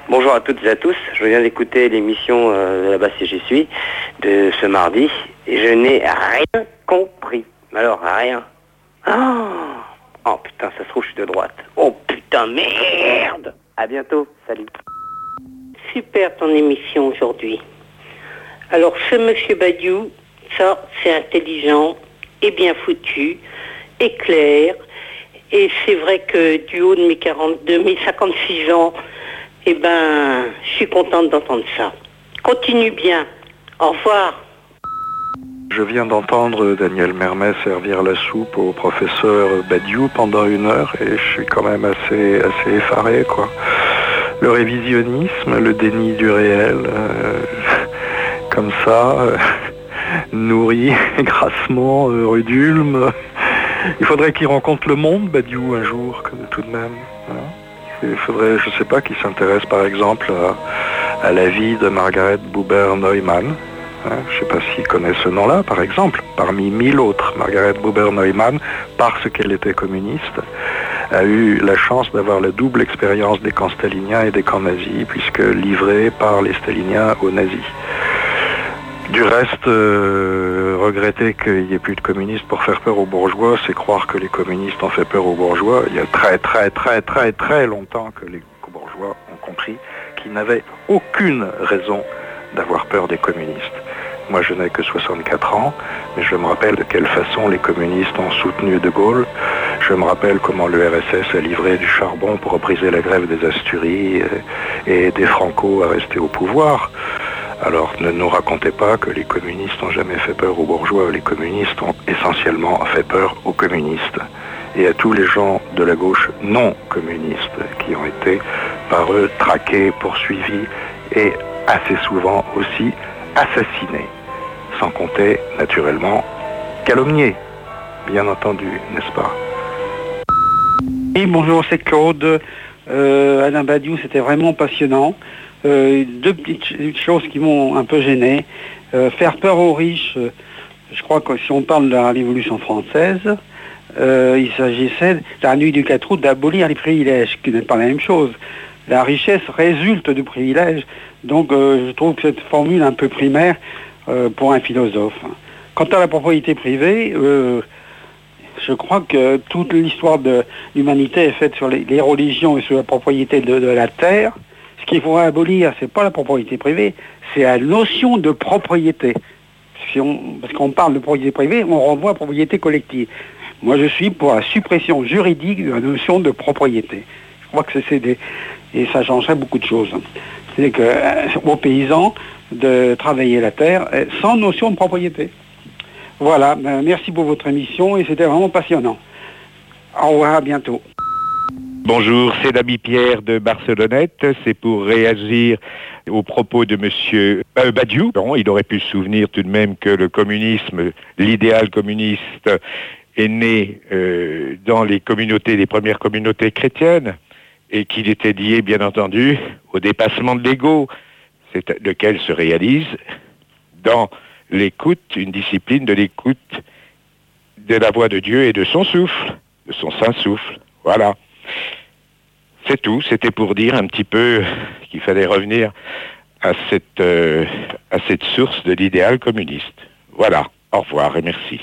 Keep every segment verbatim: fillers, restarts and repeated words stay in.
Bonjour à toutes et à tous. Je viens d'écouter l'émission euh, de là-bas si j'y suis de ce mardi et je n'ai rien compris. Mais alors rien. Oh, oh putain, ça se trouve je suis de droite. Oh putain merde. À bientôt. Salut. Super ton émission aujourd'hui. Alors ce monsieur Badiou, ça c'est intelligent et bien foutu et clair. Et c'est vrai que du haut de mes quarante, de mes cinquante-six ans, eh ben, je suis contente d'entendre ça. Continue bien. Au revoir. Je viens d'entendre Daniel Mermet servir la soupe au professeur Badiou pendant une heure et je suis quand même assez, assez effaré, quoi. Le révisionnisme, le déni du réel, euh, comme ça, euh, nourri grassement, euh, rudulme. Il faudrait qu'il rencontre le monde, Badiou, un jour, tout de même. Hein. Il faudrait, je ne sais pas, qu'il s'intéresse par exemple à, à la vie de Margaret Buber-Neumann. Hein. Je ne sais pas s'il connaît ce nom-là, par exemple. Parmi mille autres, Margaret Buber-Neumann, parce qu'elle était communiste, a eu la chance d'avoir la double expérience des camps staliniens et des camps nazis, puisque livrée par les staliniens aux nazis. Du reste, euh, regretter qu'il n'y ait plus de communistes pour faire peur aux bourgeois, c'est croire que les communistes ont fait peur aux bourgeois. Il y a très très très très très longtemps que les bourgeois ont compris qu'ils n'avaient aucune raison d'avoir peur des communistes. Moi je n'ai que soixante-quatre ans, mais je me rappelle de quelle façon les communistes ont soutenu De Gaulle. Je me rappelle comment le R S S a livré du charbon pour briser la grève des Asturies et aider Franco à rester au pouvoir. Alors ne nous racontez pas que les communistes n'ont jamais fait peur aux bourgeois. Les communistes ont essentiellement fait peur aux communistes et à tous les gens de la gauche non communistes qui ont été par eux traqués, poursuivis et assez souvent aussi assassinés. Sans compter, naturellement, calomniés, bien entendu, n'est-ce pas? Oui, bonjour, c'est Claude. Euh, Alain Badiou, c'était vraiment passionnant. Euh, deux petites choses qui m'ont un peu gêné. Euh, faire peur aux riches, euh, je crois que si on parle de la Révolution française, euh, il s'agissait, la nuit du quatre août, d'abolir les privilèges, ce qui n'est pas la même chose. La richesse résulte de privilèges, donc euh, je trouve que cette formule un peu primaire euh, pour un philosophe. Quant à la propriété privée, euh, je crois que toute l'histoire de l'humanité est faite sur les, les religions et sur la propriété de, de la terre. Ce qu'il faudrait abolir, c'est pas la propriété privée, c'est la notion de propriété. Si on, parce qu'on parle de propriété privée, on renvoie à la propriété collective. Moi, je suis pour la suppression juridique de la notion de propriété. Je crois que c'est des... Et ça changerait beaucoup de choses. C'est que, euh, aux paysans de travailler la terre euh, sans notion de propriété. Voilà, ben, merci pour votre émission et c'était vraiment passionnant. Au revoir, à bientôt. Bonjour, c'est l'ami Pierre de Barcelonnette. C'est pour réagir aux propos de monsieur euh, Badiou. Bon, il aurait pu se souvenir tout de même que le communisme, l'idéal communiste, est né euh, dans les communautés, les premières communautés chrétiennes, et qu'il était lié, bien entendu, au dépassement de l'ego, c'est lequel se réalise dans l'écoute, une discipline de l'écoute de la voix de Dieu et de son souffle, de son saint souffle. Voilà. C'est tout. C'était pour dire un petit peu qu'il fallait revenir à cette, euh, à cette source de l'idéal communiste. Voilà. Au revoir et merci.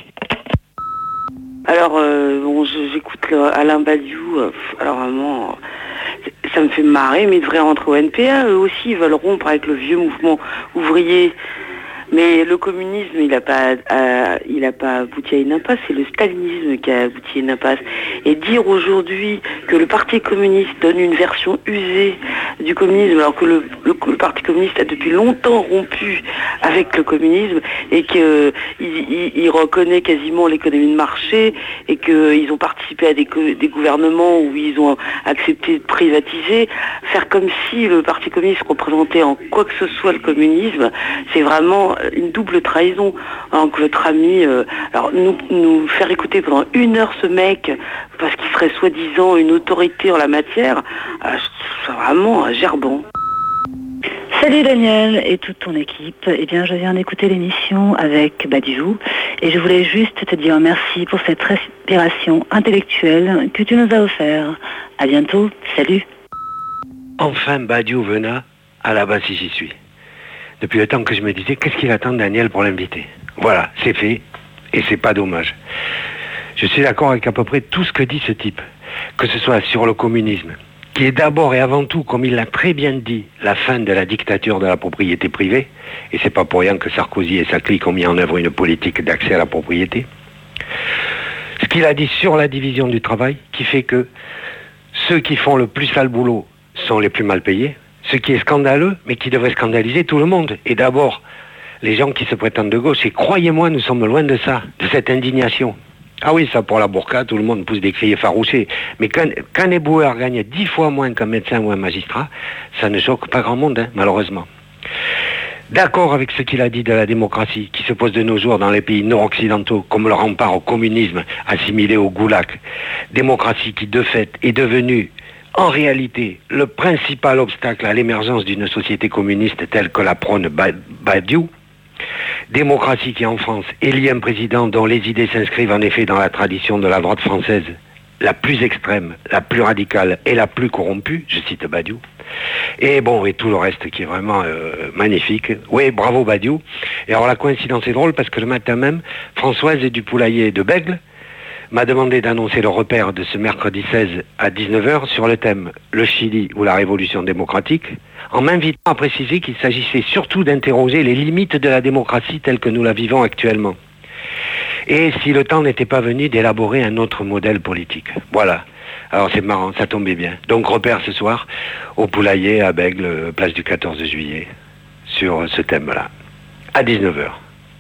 Alors, euh, bon, j'écoute Alain Badiou, euh, alors vraiment, ça me fait marrer, mais ils devraient rentrer au N P A, eux aussi, ils veulent rompre avec le vieux mouvement ouvrier. Mais le communisme, il n'a pas, euh, il a pas abouti à une impasse, c'est le stalinisme qui a abouti à une impasse. Et dire aujourd'hui que le Parti communiste donne une version usée du communisme, alors que le, le, le Parti communiste a depuis longtemps rompu avec le communisme et qu'il il, il reconnaît quasiment l'économie de marché et qu'ils ont participé à des, des gouvernements où ils ont accepté de privatiser, faire comme si le Parti communiste représentait en quoi que ce soit le communisme, c'est vraiment une double trahison. Alors que votre ami, euh, alors nous, nous faire écouter pendant une heure ce mec parce qu'il serait soi-disant une autorité en la matière, euh, c'est vraiment gerbant. Salut Daniel et toute ton équipe. Eh bien, je viens d'écouter l'émission avec Badiou et je voulais juste te dire merci pour cette respiration intellectuelle que tu nous as offert. À bientôt. Salut. enfin Badiou venait à la base si j'y suis. Depuis le temps que je me disais, qu'est-ce qu'il attend Daniel pour l'inviter? Voilà, c'est fait, et c'est pas dommage. Je suis d'accord avec à peu près tout ce que dit ce type, que ce soit sur le communisme, qui est d'abord et avant tout, comme il l'a très bien dit, la fin de la dictature de la propriété privée, et c'est pas pour rien que Sarkozy et sa clique ont mis en œuvre une politique d'accès à la propriété. Ce qu'il a dit sur la division du travail, qui fait que ceux qui font le plus sale boulot sont les plus mal payés, ce qui est scandaleux, mais qui devrait scandaliser tout le monde. Et d'abord, les gens qui se prétendent de gauche, et croyez-moi, nous sommes loin de ça, de cette indignation. Ah oui, ça pour la burqa, tout le monde pousse des cris effarouchés. Mais quand, quand un éboueur gagne dix fois moins qu'un médecin ou un magistrat, ça ne choque pas grand monde, hein, malheureusement. D'accord avec ce qu'il a dit de la démocratie, qui se pose de nos jours dans les pays nord-occidentaux, comme le rempart au communisme assimilé au goulag. Démocratie qui, de fait, est devenue, en réalité, le principal obstacle à l'émergence d'une société communiste telle que la prône Badiou. Démocratie qui en France élit un président dont les idées s'inscrivent en effet dans la tradition de la droite française, la plus extrême, la plus radicale et la plus corrompue, je cite Badiou. Et bon, et tout le reste qui est vraiment euh, magnifique. Oui, bravo Badiou. Et alors la coïncidence est drôle parce que le matin même, Françoise du Poulailler de Bègle m'a demandé d'annoncer le repère de ce mercredi seize à dix-neuf heures sur le thème « Le Chili ou la révolution démocratique », en m'invitant à préciser qu'il s'agissait surtout d'interroger les limites de la démocratie telle que nous la vivons actuellement. Et si le temps n'était pas venu d'élaborer un autre modèle politique. Voilà. Alors c'est marrant, ça tombait bien. Donc repère ce soir au Poulailler à Bègle, place du quatorze juillet, sur ce thème-là, à dix-neuf heures.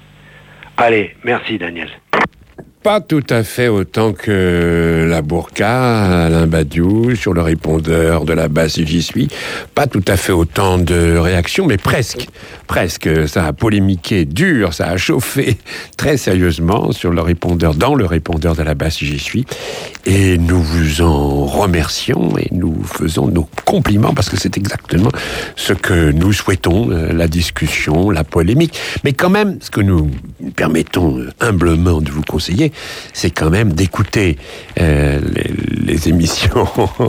Allez, merci Daniel. Pas tout à fait autant que la burqa, Alain Badiou, sur le répondeur de la base J'y suis. Pas tout à fait autant de réactions, mais presque. Presque. Ça a polémiqué dur, ça a chauffé très sérieusement sur le répondeur, dans le répondeur de la base J'y suis. Et nous vous en remercions et nous faisons nos compliments parce que c'est exactement ce que nous souhaitons, la discussion, la polémique. Mais quand même, ce que nous permettons humblement de vous conseiller, c'est quand même d'écouter euh, les, les émissions.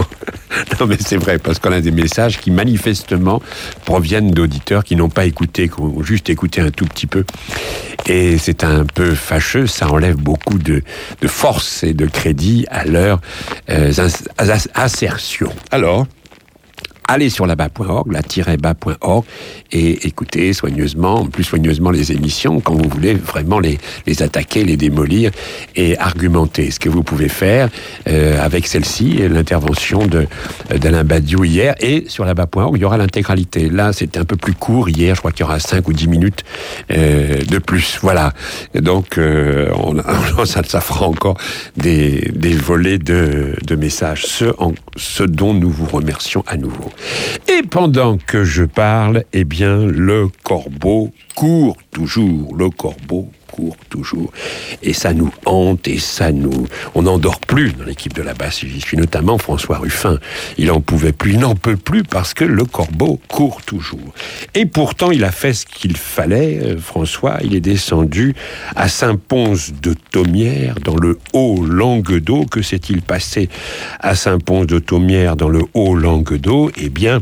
Non mais c'est vrai, parce qu'on a des messages qui manifestement proviennent d'auditeurs qui n'ont pas écouté, qui ont juste écouté un tout petit peu. Et c'est un peu fâcheux, ça enlève beaucoup de, de force et de crédit à leurs euh, assertions. Alors, allez sur la bas point org, la tiret bas point org, et écoutez soigneusement, plus soigneusement les émissions quand vous voulez vraiment les, les attaquer, les démolir et argumenter. Ce que vous pouvez faire euh, avec celle-ci, l'intervention de, d'Alain Badiou hier, et sur la bas point org, il y aura l'intégralité. Là, c'était un peu plus court hier, je crois qu'il y aura cinq ou dix minutes euh, de plus. Voilà. Donc, euh, on, on, ça, ça fera encore des, des volets de, de messages, ce, en, ce dont nous vous remercions à nouveau. Et pendant que je parle, eh bien, le corbeau court toujours. Le corbeau court toujours. Et ça nous hante et ça nous... On n'en dort plus dans l'équipe de la basse. J'y suis notamment François Ruffin. Il en pouvait plus, il n'en peut plus parce que le corbeau court toujours. Et pourtant, il a fait ce qu'il fallait, François. Il est descendu à Saint-Pons-de-Thomières, dans le Haut-Languedoc. Que s'est-il passé à Saint-Pons-de-Thomières, dans le Haut-Languedoc? Eh bien...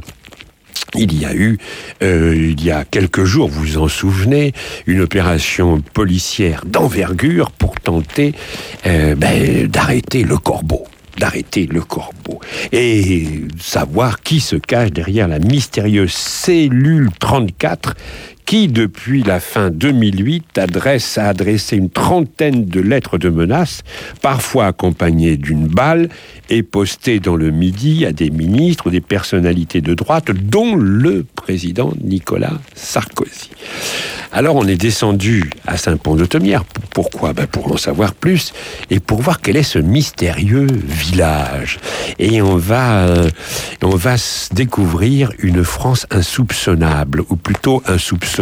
Il y a eu, euh, il y a quelques jours, vous vous en souvenez, une opération policière d'envergure pour tenter euh, ben, d'arrêter le corbeau. d'arrêter le corbeau et savoir qui se cache derrière la mystérieuse cellule trente-quatre qui, depuis la fin deux mille huit, adresse, a adressé une trentaine de lettres de menaces, parfois accompagnées d'une balle, et postées dans le Midi à des ministres ou des personnalités de droite, dont le président Nicolas Sarkozy. Alors on est descendu à Saint-Pons-de-Thomières. Pourquoi ? Ben pour en savoir plus et pour voir quel est ce mystérieux village. Et on va, euh, on va découvrir une France insoupçonnable, ou plutôt insoupçonnable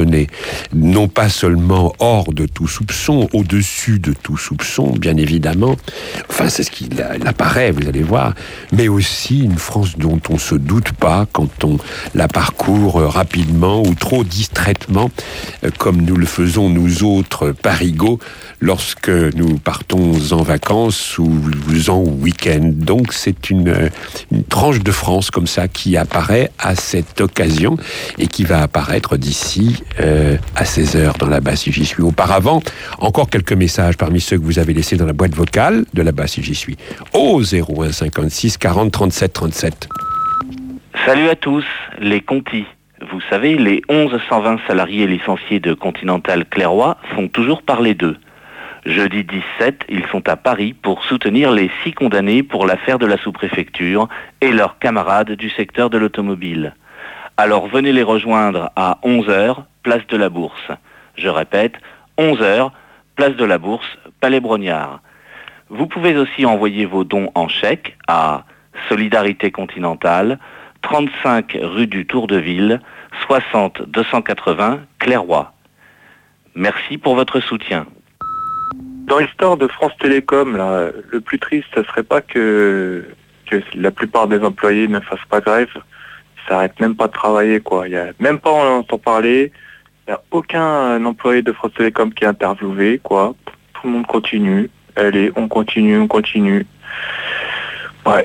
soupçonné, non pas seulement hors de tout soupçon, au-dessus de tout soupçon, bien évidemment, enfin c'est ce qui apparaît, vous allez voir, mais aussi une France dont on ne se doute pas quand on la parcourt rapidement ou trop distraitement, comme nous le faisons nous autres parigots lorsque nous partons en vacances ou en week-end. Donc c'est une, une tranche de France comme ça qui apparaît à cette occasion et qui va apparaître d'ici euh, à seize heures dans la base si j'y suis. Auparavant, encore quelques messages parmi ceux que vous avez laissés dans la boîte vocale de la base si j'y suis. Au zéro un cinquante-six quarante trente-sept trente-sept. Salut à tous, les Contis. Vous savez, les onze cent vingt salariés licenciés de Continental Clairoy font toujours parler d'eux. Jeudi dix-sept, ils sont à Paris pour soutenir les six condamnés pour l'affaire de la sous-préfecture et leurs camarades du secteur de l'automobile. Alors venez les rejoindre à onze heures, place de la Bourse. Je répète, onze heures, place de la Bourse, Palais Brognard. Vous pouvez aussi envoyer vos dons en chèque à Solidarité Continentale, trente-cinq rue du Tour de Ville, soixante deux cent quatre-vingts, Clairoy. Merci pour votre soutien. Dans l'histoire de France Télécom, là, le plus triste, ce serait pas que, que la plupart des employés ne fassent pas grève, ils s'arrêtent même pas de travailler, quoi. Il y a même pas on entend parler, il n'y a aucun employé de France Télécom qui est interviewé, quoi. Tout le monde continue. Allez, on continue, on continue. Ouais.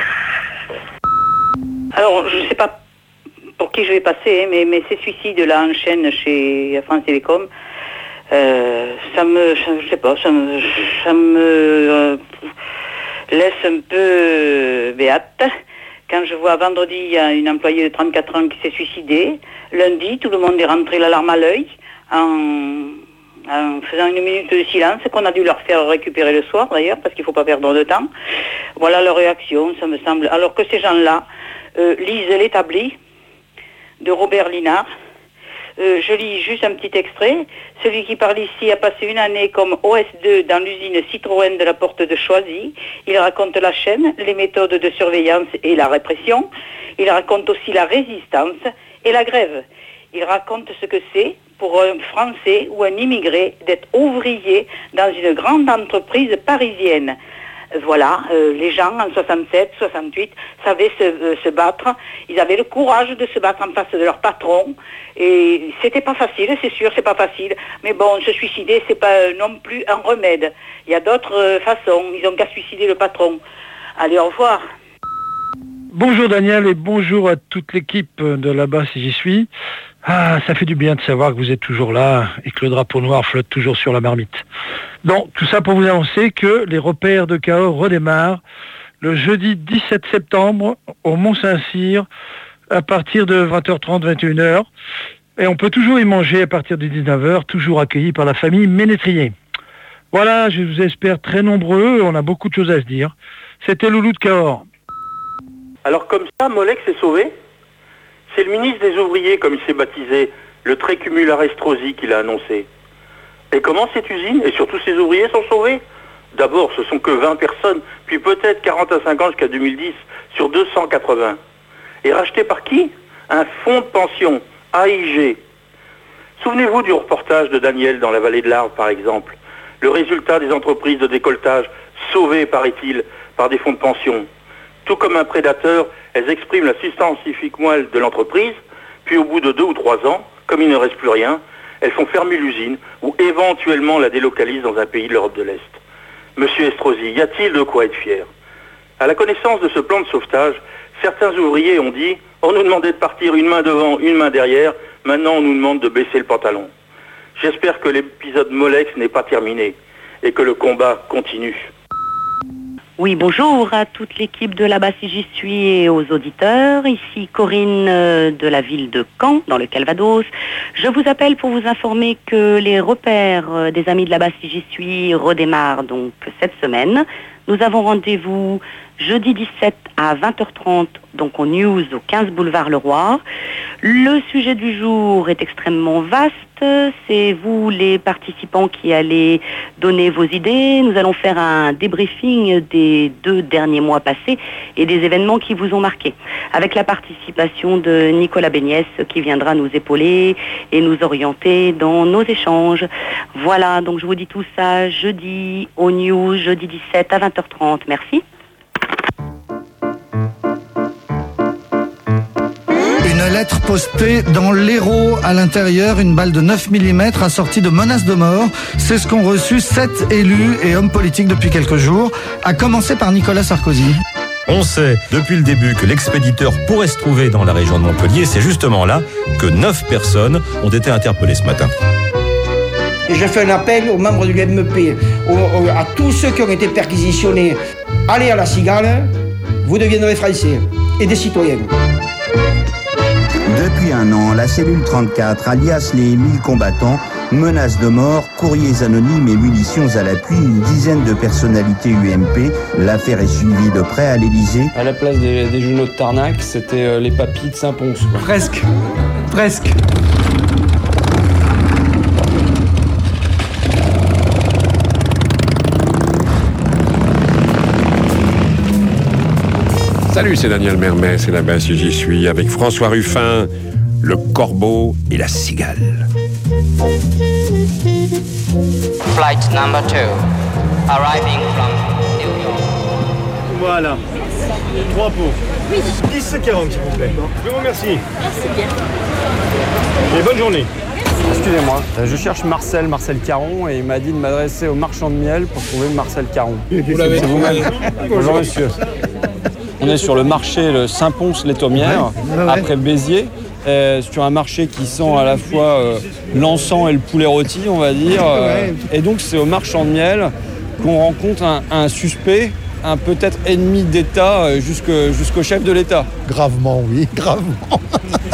Alors, je ne sais pas pour qui je vais passer, mais, mais ces suicides-là en chaîne chez France Télécom, euh, ça me, je sais pas, ça me, ça me euh, laisse un peu béate. Quand je vois vendredi, il y a une employée de trente-quatre ans qui s'est suicidée. Lundi, tout le monde est rentré la larme à l'œil en, en faisant une minute de silence qu'on a dû leur faire récupérer le soir d'ailleurs, parce qu'il ne faut pas perdre de temps. Voilà leur réaction, ça me semble. Alors que ces gens-là euh, lisent l'établi de Robert Linard. Euh, je lis juste un petit extrait. Celui qui parle ici a passé une année comme O S deux dans l'usine Citroën de la Porte de Choisy. Il raconte la chaîne, les méthodes de surveillance et la répression. Il raconte aussi la résistance et la grève. Il raconte ce que c'est pour un Français ou un immigré d'être ouvrier dans une grande entreprise parisienne. Voilà, euh, les gens en soixante-sept, soixante-huit savaient se, euh, se battre, ils avaient le courage de se battre en face de leur patron, et c'était pas facile, c'est sûr, c'est pas facile, mais bon, se suicider, c'est pas euh, non plus un remède. Il y a d'autres euh, façons, ils ont qu'à suicider le patron. Allez, au revoir. Bonjour Daniel et bonjour à toute l'équipe de là-bas si j'y suis. Ah, ça fait du bien de savoir que vous êtes toujours là et que le drapeau noir flotte toujours sur la marmite. Donc, tout ça pour vous annoncer que les repères de Cahors redémarrent le jeudi dix-sept septembre au Mont-Saint-Cyr à partir de vingt heures trente, vingt et une heures. Et on peut toujours y manger à partir de dix-neuf heures, toujours accueilli par la famille Ménétrier. Voilà, je vous espère très nombreux, on a beaucoup de choses à se dire. C'était Loulou de Cahors. Alors comme ça, Molex est sauvé ? C'est le ministre des Ouvriers, comme il s'est baptisé, le Trécumularis Estrosi, qui l'a annoncé. Et comment cette usine, et surtout ses ouvriers, sont sauvés ? D'abord, ce sont que vingt personnes, puis peut-être quarante à cinquante jusqu'à deux mille dix, sur deux cent quatre-vingts. Et racheté par qui ? Un fonds de pension, A I G. Souvenez-vous du reportage de Daniel dans la vallée de l'Arve, par exemple. Le résultat des entreprises de décolletage, sauvées, paraît-il, par des fonds de pension. Tout comme un prédateur, elles expriment la substantifique moelle de l'entreprise, puis au bout de deux ou trois ans, comme il ne reste plus rien, elles font fermer l'usine ou éventuellement la délocalisent dans un pays de l'Europe de l'Est. Monsieur Estrosi, y a-t-il de quoi être fier ? À la connaissance de ce plan de sauvetage, certains ouvriers ont dit « On nous demandait de partir une main devant, une main derrière, maintenant on nous demande de baisser le pantalon ». J'espère que l'épisode Molex n'est pas terminé et que le combat continue. Oui, bonjour à toute l'équipe de là-bas si j'y suis et aux auditeurs. Ici Corinne euh, de la ville de Caen, dans le Calvados. Je vous appelle pour vous informer que les repères euh, des amis de là-bas si j'y suis redémarrent donc cette semaine. Nous avons rendez-vous jeudi dix-sept à vingt heures trente, donc au News, au quinze boulevard Leroy. Le sujet du jour est extrêmement vaste. C'est vous, les participants, qui allez donner vos idées. Nous allons faire un débriefing des deux derniers mois passés et des événements qui vous ont marqué, avec la participation de Nicolas Béniès qui viendra nous épauler et nous orienter dans nos échanges. Voilà, donc je vous dis tout ça jeudi au News, jeudi dix-sept à vingt heures trente. Merci. Une lettre postée dans l'Hérault, à l'intérieur, une balle de neuf millimètres assortie de menaces de mort. C'est ce qu'ont reçu sept élus et hommes politiques depuis quelques jours, à commencer par Nicolas Sarkozy. On sait depuis le début que l'expéditeur pourrait se trouver dans la région de Montpellier. C'est justement là que neuf personnes ont été interpellées ce matin. Et je fais un appel aux membres du M P, aux, aux, à tous ceux qui ont été perquisitionnés. Allez à la Cigale, vous deviendrez Français et des citoyens. Depuis un an, la cellule trente-quatre, alias les mille combattants, menaces de mort, courriers anonymes et munitions à l'appui, une dizaine de personnalités U M P. L'affaire est suivie de près à l'Élysée. À la place des, des genoux de Tarnac, c'était euh, les papilles de Saint-Pons. Quoi. Presque. Presque. Salut, c'est Daniel Mermet, c'est là-bas si j'y suis, avec François Ruffin, le corbeau et la cigale. Flight number two, arriving from New York. Voilà. Trois pots. Oui. dix quarante, s'il vous plaît. Je vous remercie. Merci bien. Et bonne journée. Excusez-moi, je cherche Marcel, Marcel Caron, et il m'a dit de m'adresser au marchand de miel pour trouver Marcel Caron. Vous l'avez C'est vous-même. Bonjour monsieur. On est sur le marché le Saint-Pons-les-Thaumières, ouais, ouais, ouais. après Béziers, euh, sur un marché qui sent à la fois euh, l'encens et le poulet rôti, on va dire. Euh, ouais. Et donc c'est au marchand de miel qu'on rencontre un, un suspect, un peut-être ennemi d'État euh, jusqu'au, jusqu'au chef de l'État. Gravement, oui, gravement.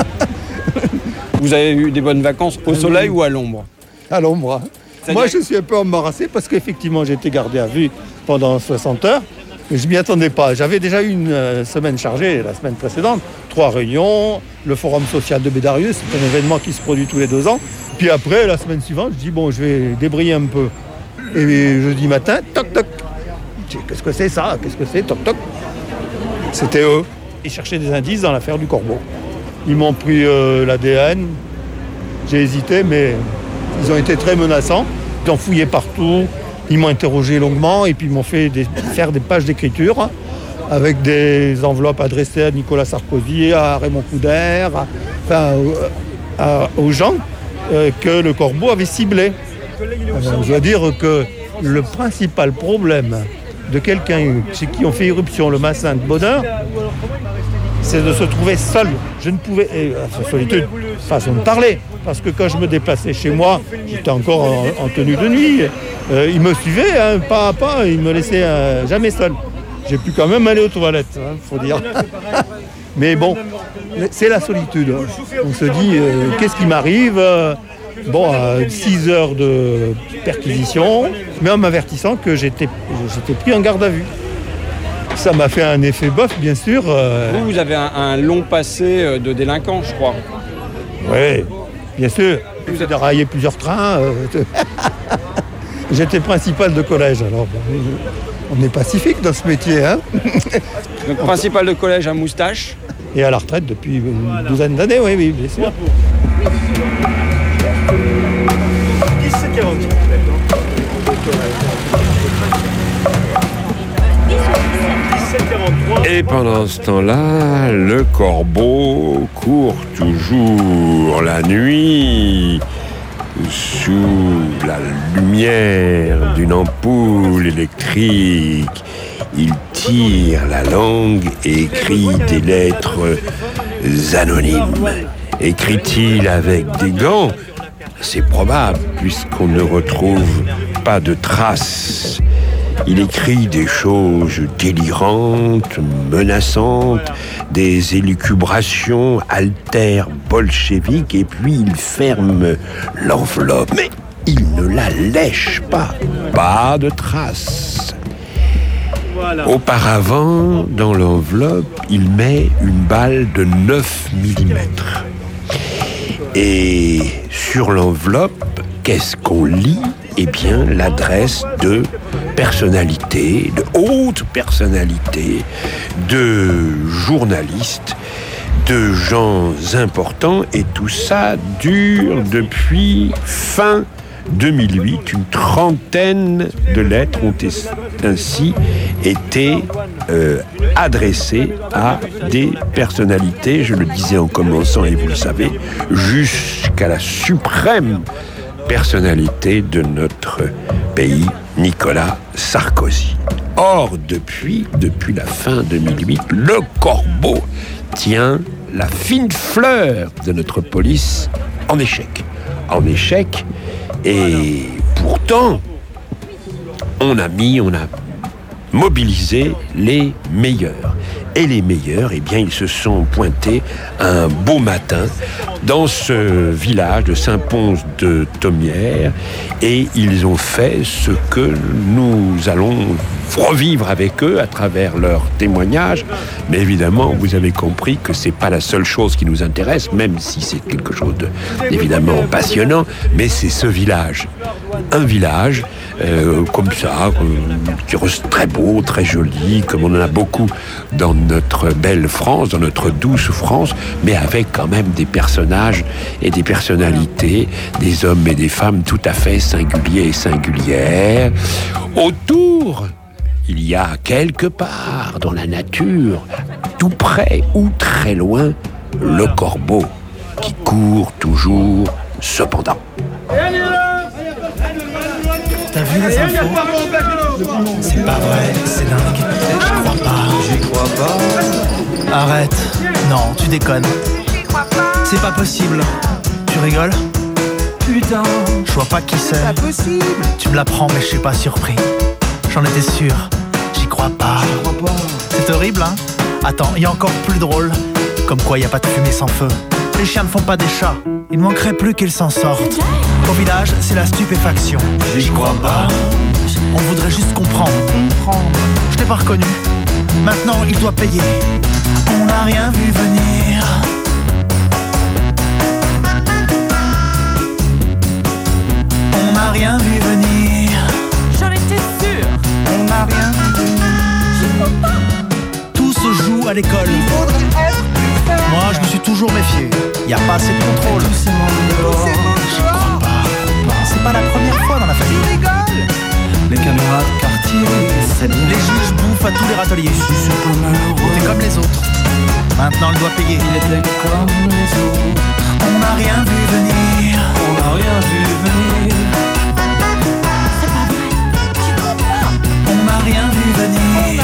Vous avez eu des bonnes vacances au soleil ou à l'ombre? À l'ombre. Moi je suis un peu embarrassé parce qu'effectivement j'ai été gardé à vue pendant soixante heures. Mais je ne m'y attendais pas. J'avais déjà eu une euh, semaine chargée la semaine précédente. Trois réunions, le forum social de Bédarieux, c'est un événement qui se produit tous les deux ans. Puis après, la semaine suivante, je dis bon, je vais débrayer un peu. Et jeudi matin, toc toc. Qu'est-ce que c'est ça? Qu'est-ce que c'est? Toc toc. C'était eux. Ils cherchaient des indices dans l'affaire du corbeau. Ils m'ont pris euh, l'A D N. J'ai hésité, mais ils ont été très menaçants. Ils ont fouillé partout. Ils m'ont interrogé longuement et puis ils m'ont fait des, faire des pages d'écriture avec des enveloppes adressées à Nicolas Sarkozy, à Raymond Couder, à, enfin, à, à, aux gens euh, que le corbeau avait ciblés. Alors, je dois dire que le principal problème de quelqu'un chez qui on fait irruption le matin de bonheur, c'est de se trouver seul. Je ne pouvais, et, enfin, solitude, façon de parler, parce que quand je me déplaçais chez moi, j'étais encore en, en tenue de nuit. Euh, il me suivait hein, pas à pas, il me laissait euh, jamais seul. J'ai pu quand même aller aux toilettes, hein, faut dire. Mais bon, c'est la solitude. On se dit, euh, qu'est-ce qui m'arrive? Bon, euh, six heures de perquisition, mais en m'avertissant que j'étais, j'étais pris en garde à vue. Ça m'a fait un effet bof, bien sûr. Euh... Vous, vous avez un, un long passé de délinquant, je crois. Oui, bien sûr. J'ai déraillé plusieurs trains. Euh... J'étais principal de collège, alors on est pacifique dans ce métier. Hein. Donc principal de collège à moustache. Et à la retraite depuis une douzaine d'années, oui, oui, bien sûr. dix quarante. Et pendant ce temps-là, le corbeau court toujours la nuit sous la lumière d'une ampoule électrique. Il tire la langue et écrit des lettres anonymes. Écrit-il avec des gants? C'est probable, puisqu'on ne retrouve pas de traces. Il écrit des choses délirantes, menaçantes, des élucubrations altères bolcheviques, et puis il ferme l'enveloppe. Mais il ne la lèche pas. Pas de traces. Voilà. Auparavant, dans l'enveloppe, il met une balle de neuf millimètres. Et sur l'enveloppe, qu'est-ce qu'on lit ? Eh bien, l'adresse de personnalités, de hautes personnalités, de journalistes, de gens importants, et tout ça dure depuis fin deux mille huit. Une trentaine de lettres ont ainsi été euh, adressées à des personnalités, je le disais en commençant et vous le savez, jusqu'à la suprême personnalité de notre pays, Nicolas Sarkozy. Or, depuis, depuis la fin deux mille huit, le Corbeau tient la fine fleur de notre police en échec. En échec, et pourtant, on a mis, on a mobilisé les meilleurs. Et les meilleurs, eh bien, ils se sont pointés un beau matin dans ce village de Saint-Pons-de-Thomières et ils ont fait ce que nous allons revivre avec eux à travers leurs témoignages. Mais évidemment, vous avez compris que c'est pas la seule chose qui nous intéresse, même si c'est quelque chose de, d'évidemment passionnant, mais c'est ce village. Un village euh, comme ça, euh, qui reste très beau, très joli, comme on en a beaucoup dans notre belle France, dans notre douce France, mais avec quand même des personnages et des personnalités, des hommes et des femmes tout à fait singuliers et singulières. Autour, il y a quelque part dans la nature, tout près ou très loin, le corbeau qui court toujours cependant. T'as vu les infos ? C'est pas vrai, c'est dingue. Je crois pas. J'y crois pas. Arrête. Non, tu déconnes. C'est pas possible. Tu rigoles ? Putain. Je vois pas qui c'est. C'est pas possible. Tu me l'apprends, mais je suis pas surpris. J'en étais sûr. J'y crois pas. J'y crois pas. C'est horrible, hein ? Attends, il y a encore plus drôle. Comme quoi, il y a pas de fumée sans feu. Les chiens ne font pas des chats. Il ne manquerait plus qu'ils s'en sortent. Au village, c'est la stupéfaction. J'y crois pas. On voudrait juste comprendre. Je t'ai pas reconnu. Maintenant, il doit payer. On n'a rien vu venir. On n'a rien vu venir. J'en étais sûr. On n'a rien vu venir. J'y crois pas. Tout se joue à l'école. Moi, je me suis toujours méfié. Y a pas assez de contrôle. Je crois pas. C'est pas la première fois dans la famille. Les caméras de quartier, c'est bien. Les juges bouffent à tous les râteliers. T'es comme les autres. Maintenant, il doit payer. Il était comme les autres. On n'a rien vu venir. On n'a rien vu venir. C'est pas vrai. Tu crois pas. On n'a rien vu venir.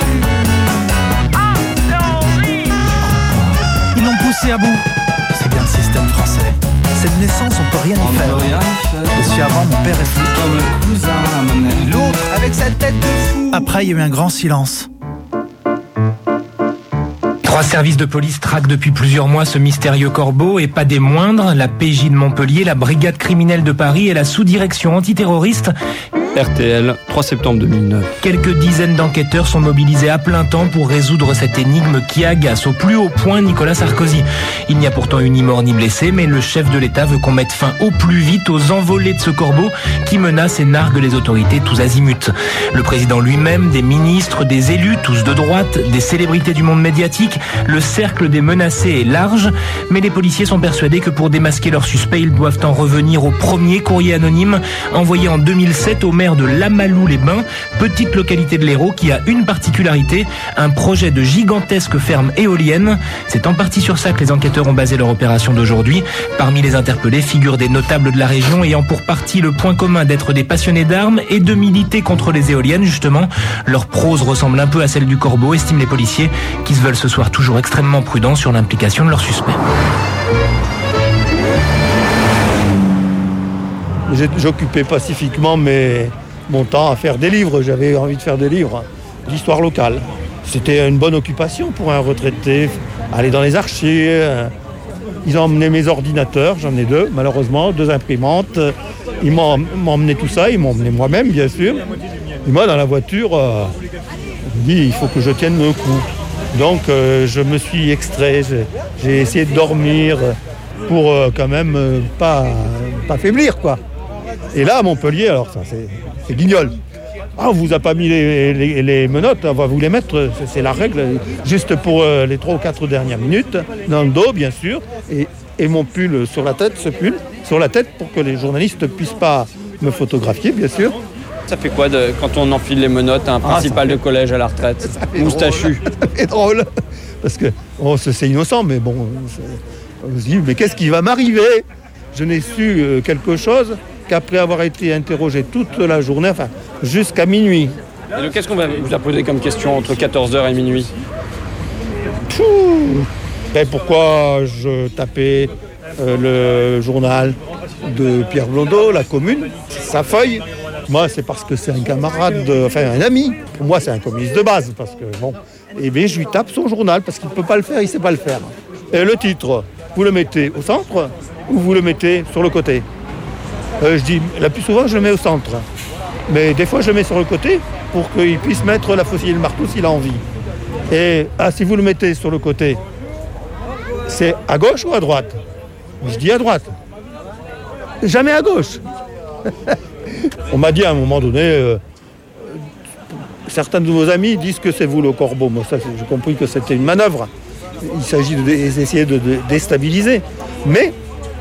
Ils l'ont poussé à bout. C'est bien le système français. Cette naissance, on peut rien y faire. Je suis avant, mon père est flic. L'autre, avec sa tête de fou. Après, il y a eu un grand silence. Trois services de police traquent depuis plusieurs mois ce mystérieux corbeau, et pas des moindres, la P J de Montpellier, la brigade criminelle de Paris et la sous-direction antiterroriste. R T L, trois septembre deux mille neuf. Quelques dizaines d'enquêteurs sont mobilisés à plein temps pour résoudre cette énigme qui agace au plus haut point Nicolas Sarkozy. Il n'y a pourtant eu ni mort ni blessé, mais le chef de l'État veut qu'on mette fin au plus vite aux envolées de ce corbeau qui menace et nargue les autorités tous azimuts. Le président lui-même, des ministres, des élus, tous de droite, des célébrités du monde médiatique, le cercle des menacés est large, mais les policiers sont persuadés que pour démasquer leurs suspects, ils doivent en revenir au premier courrier anonyme envoyé en deux mille sept au maire de Lamalou-les-Bains, petite localité de l'Hérault qui a une particularité, un projet de gigantesque ferme éolienne. C'est en partie sur ça que les enquêteurs ont basé leur opération d'aujourd'hui. Parmi les interpellés figurent des notables de la région ayant pour partie le point commun d'être des passionnés d'armes et de militer contre les éoliennes, justement. Leur prose ressemble un peu à celle du corbeau, estiment les policiers, qui se veulent ce soir toujours extrêmement prudents sur l'implication de leurs suspects. J'occupais pacifiquement mes, mon temps à faire des livres. J'avais envie de faire des livres d'histoire locale. C'était une bonne occupation pour un retraité. Aller dans les archives. Ils ont emmené mes ordinateurs, j'en ai deux, malheureusement, deux imprimantes. Ils m'ont, m'ont emmené tout ça, ils m'ont emmené moi-même, bien sûr. Et moi, dans la voiture, euh, je me dis, il faut que je tienne le coup. Donc, euh, je me suis extrait, j'ai, j'ai essayé de dormir. pour euh, quand même euh, pas, pas faiblir, quoi. Et là, à Montpellier, alors ça, c'est, c'est guignol. Ah, on vous a pas mis les, les, les menottes, on va vous les mettre, c'est, c'est la règle, juste pour euh, les trois ou quatre dernières minutes, dans le dos, bien sûr, et, et mon pull sur la tête, ce pull, sur la tête, pour que les journalistes ne puissent pas me photographier, bien sûr. Ça fait quoi de, quand on enfile les menottes à un principal ah, de collège à la retraite, moustachu? C'est drôle, parce que oh, c'est innocent, mais bon, on se dit, mais qu'est-ce qui va m'arriver? Je n'ai su euh, quelque chose qu'après avoir été interrogé toute la journée, enfin, jusqu'à minuit. Et donc, qu'est-ce qu'on va vous a posé comme question entre quatorze heures et minuit? Pouh, ben, pourquoi je tapais euh, le journal de Pierre Blondeau, La Commune, sa feuille? Moi, c'est parce que c'est un camarade, de, enfin un ami. Pour moi, c'est un communiste de base, parce que bon. Et bien, je lui tape son journal parce qu'il ne peut pas le faire, il ne sait pas le faire. Et le titre, vous le mettez au centre ou vous le mettez sur le côté? euh, Je dis, la plus souvent, je le mets au centre. Mais des fois, je le mets sur le côté pour qu'il puisse mettre la faucille et le marteau s'il a envie. Et ah, si vous le mettez sur le côté, c'est à gauche ou à droite? Je dis à droite. Jamais à gauche. On m'a dit à un moment donné, euh, certains de vos amis disent que c'est vous le corbeau. Moi, ça, j'ai compris que c'était une manœuvre. Il s'agit d'essayer de, de, de déstabiliser. Mais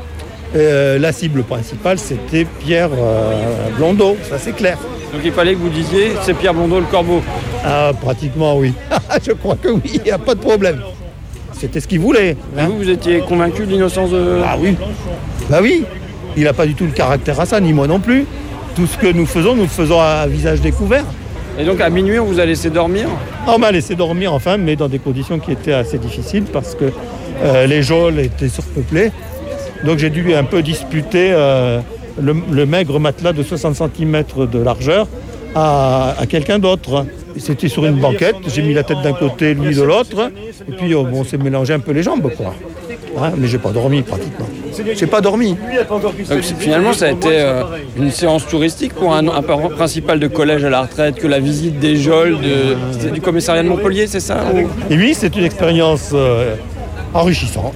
euh, la cible principale, c'était Pierre euh, Blondeau, ça c'est clair. Donc il fallait que vous disiez, c'est Pierre Blondeau le corbeau? Ah, pratiquement oui. Je crois que oui, il n'y a pas de problème. C'était ce qu'il voulait. Hein. Vous, vous étiez convaincu de l'innocence de... Ah oui. Bah oui. Il n'a pas du tout le caractère à ça, ni moi non plus. Tout ce que nous faisons, nous le faisons à visage découvert. Et donc à minuit, on vous a laissé dormir? On m'a laissé dormir, enfin, mais dans des conditions qui étaient assez difficiles parce que euh, les geôles étaient surpeuplées. Donc j'ai dû un peu disputer euh, le, le maigre matelas de soixante centimètres de largeur à, à quelqu'un d'autre. C'était sur une banquette, j'ai mis la tête d'un côté, lui de l'autre, et puis oh, bon, on s'est mélangé un peu les jambes, quoi. Hein, mais j'ai pas dormi pratiquement. J'ai pas dormi. Donc, finalement, ça a été euh, une séance touristique pour un, un principal de collège à la retraite, que la visite des geôles de, du commissariat de Montpellier, c'est ça ou... Et oui, c'est une expérience euh, enrichissante.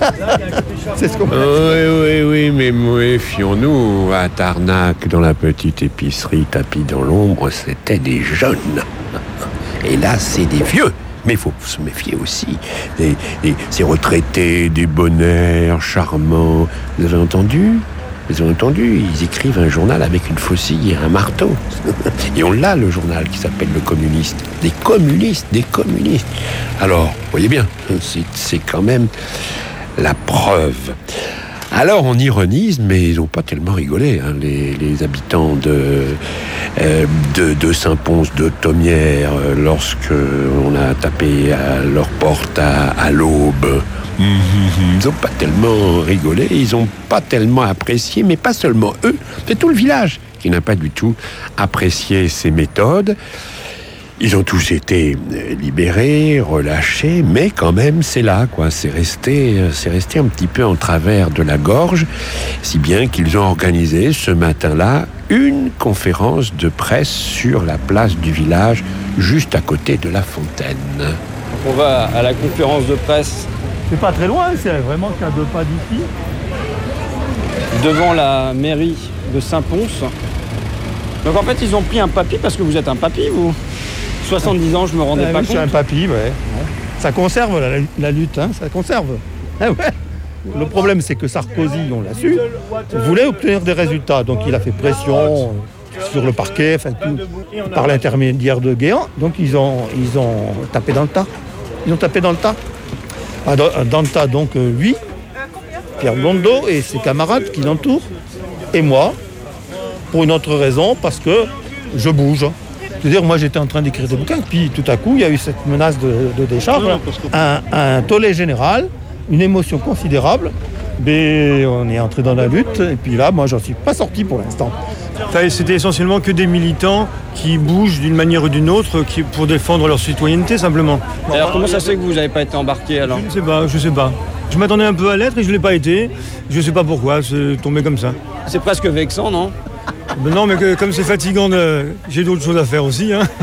C'est ce qu'on peut dire. Oui, oui, oui, mais méfions-nous. À Tarnac, dans la petite épicerie tapis dans l'ombre, c'était des jeunes. Et là, c'est des vieux. Mais il faut se méfier aussi. Des, des, ces retraités, des bonheurs charmants. Vous avez entendu? Vous avez entendu? Ils écrivent un journal avec une faucille et un marteau. Et on l'a, le journal, qui s'appelle Le Communiste. Des communistes, des communistes. Alors, voyez bien, c'est, c'est quand même la preuve. Alors on ironise, mais ils n'ont pas tellement rigolé, hein, les, les habitants de, euh, de, de Saint-Pons, de Thomières, euh, lorsque on a tapé à leur porte à, à l'aube. Mmh, ils n'ont pas tellement rigolé, ils n'ont pas tellement apprécié, mais pas seulement eux, c'est tout le village qui n'a pas du tout apprécié ces méthodes. Ils ont tous été libérés, relâchés, mais quand même, c'est là, quoi. C'est resté, c'est resté un petit peu en travers de la gorge, si bien qu'ils ont organisé ce matin-là une conférence de presse sur la place du village, juste à côté de la fontaine. On va à la conférence de presse. C'est pas très loin, c'est vraiment qu'à deux pas d'ici. Devant la mairie de Saint-Pons. Donc en fait, ils ont pris un papy, parce que vous êtes un papy, vous. soixante-dix ans, je me rendais ah, pas oui, compte. Je suis un papy, ouais. Ça conserve la, la lutte, hein, ça conserve. Ah ouais. Le problème, c'est que Sarkozy, on l'a su, voulait obtenir des résultats. Donc il a fait pression sur le parquet, enfin, tout, par l'intermédiaire de Guéant. Donc ils ont, ils ont tapé dans le tas. Ils ont tapé dans le tas. Ah, dans, dans le tas, donc, euh, lui, Pierre Blondeau et ses camarades qui l'entourent, et moi, pour une autre raison, parce que je bouge. C'est-à-dire, moi, j'étais en train d'écrire des bouquins, puis tout à coup, il y a eu cette menace de, de décharge, un, un tollé général, une émotion considérable, mais on est entré dans la lutte, et puis là, moi, j'en suis pas sorti pour l'instant. C'était essentiellement que des militants qui bougent d'une manière ou d'une autre qui, pour défendre leur citoyenneté, simplement. Alors, comment ça se fait que vous n'avez pas été embarqué, alors? Je ne sais pas, je sais pas. Je m'attendais un peu à l'être et je ne l'ai pas été. Je ne sais pas pourquoi, c'est tombé comme ça. C'est presque vexant, non? Ben non, mais que, comme c'est fatigant, de... j'ai d'autres choses à faire aussi. Hein.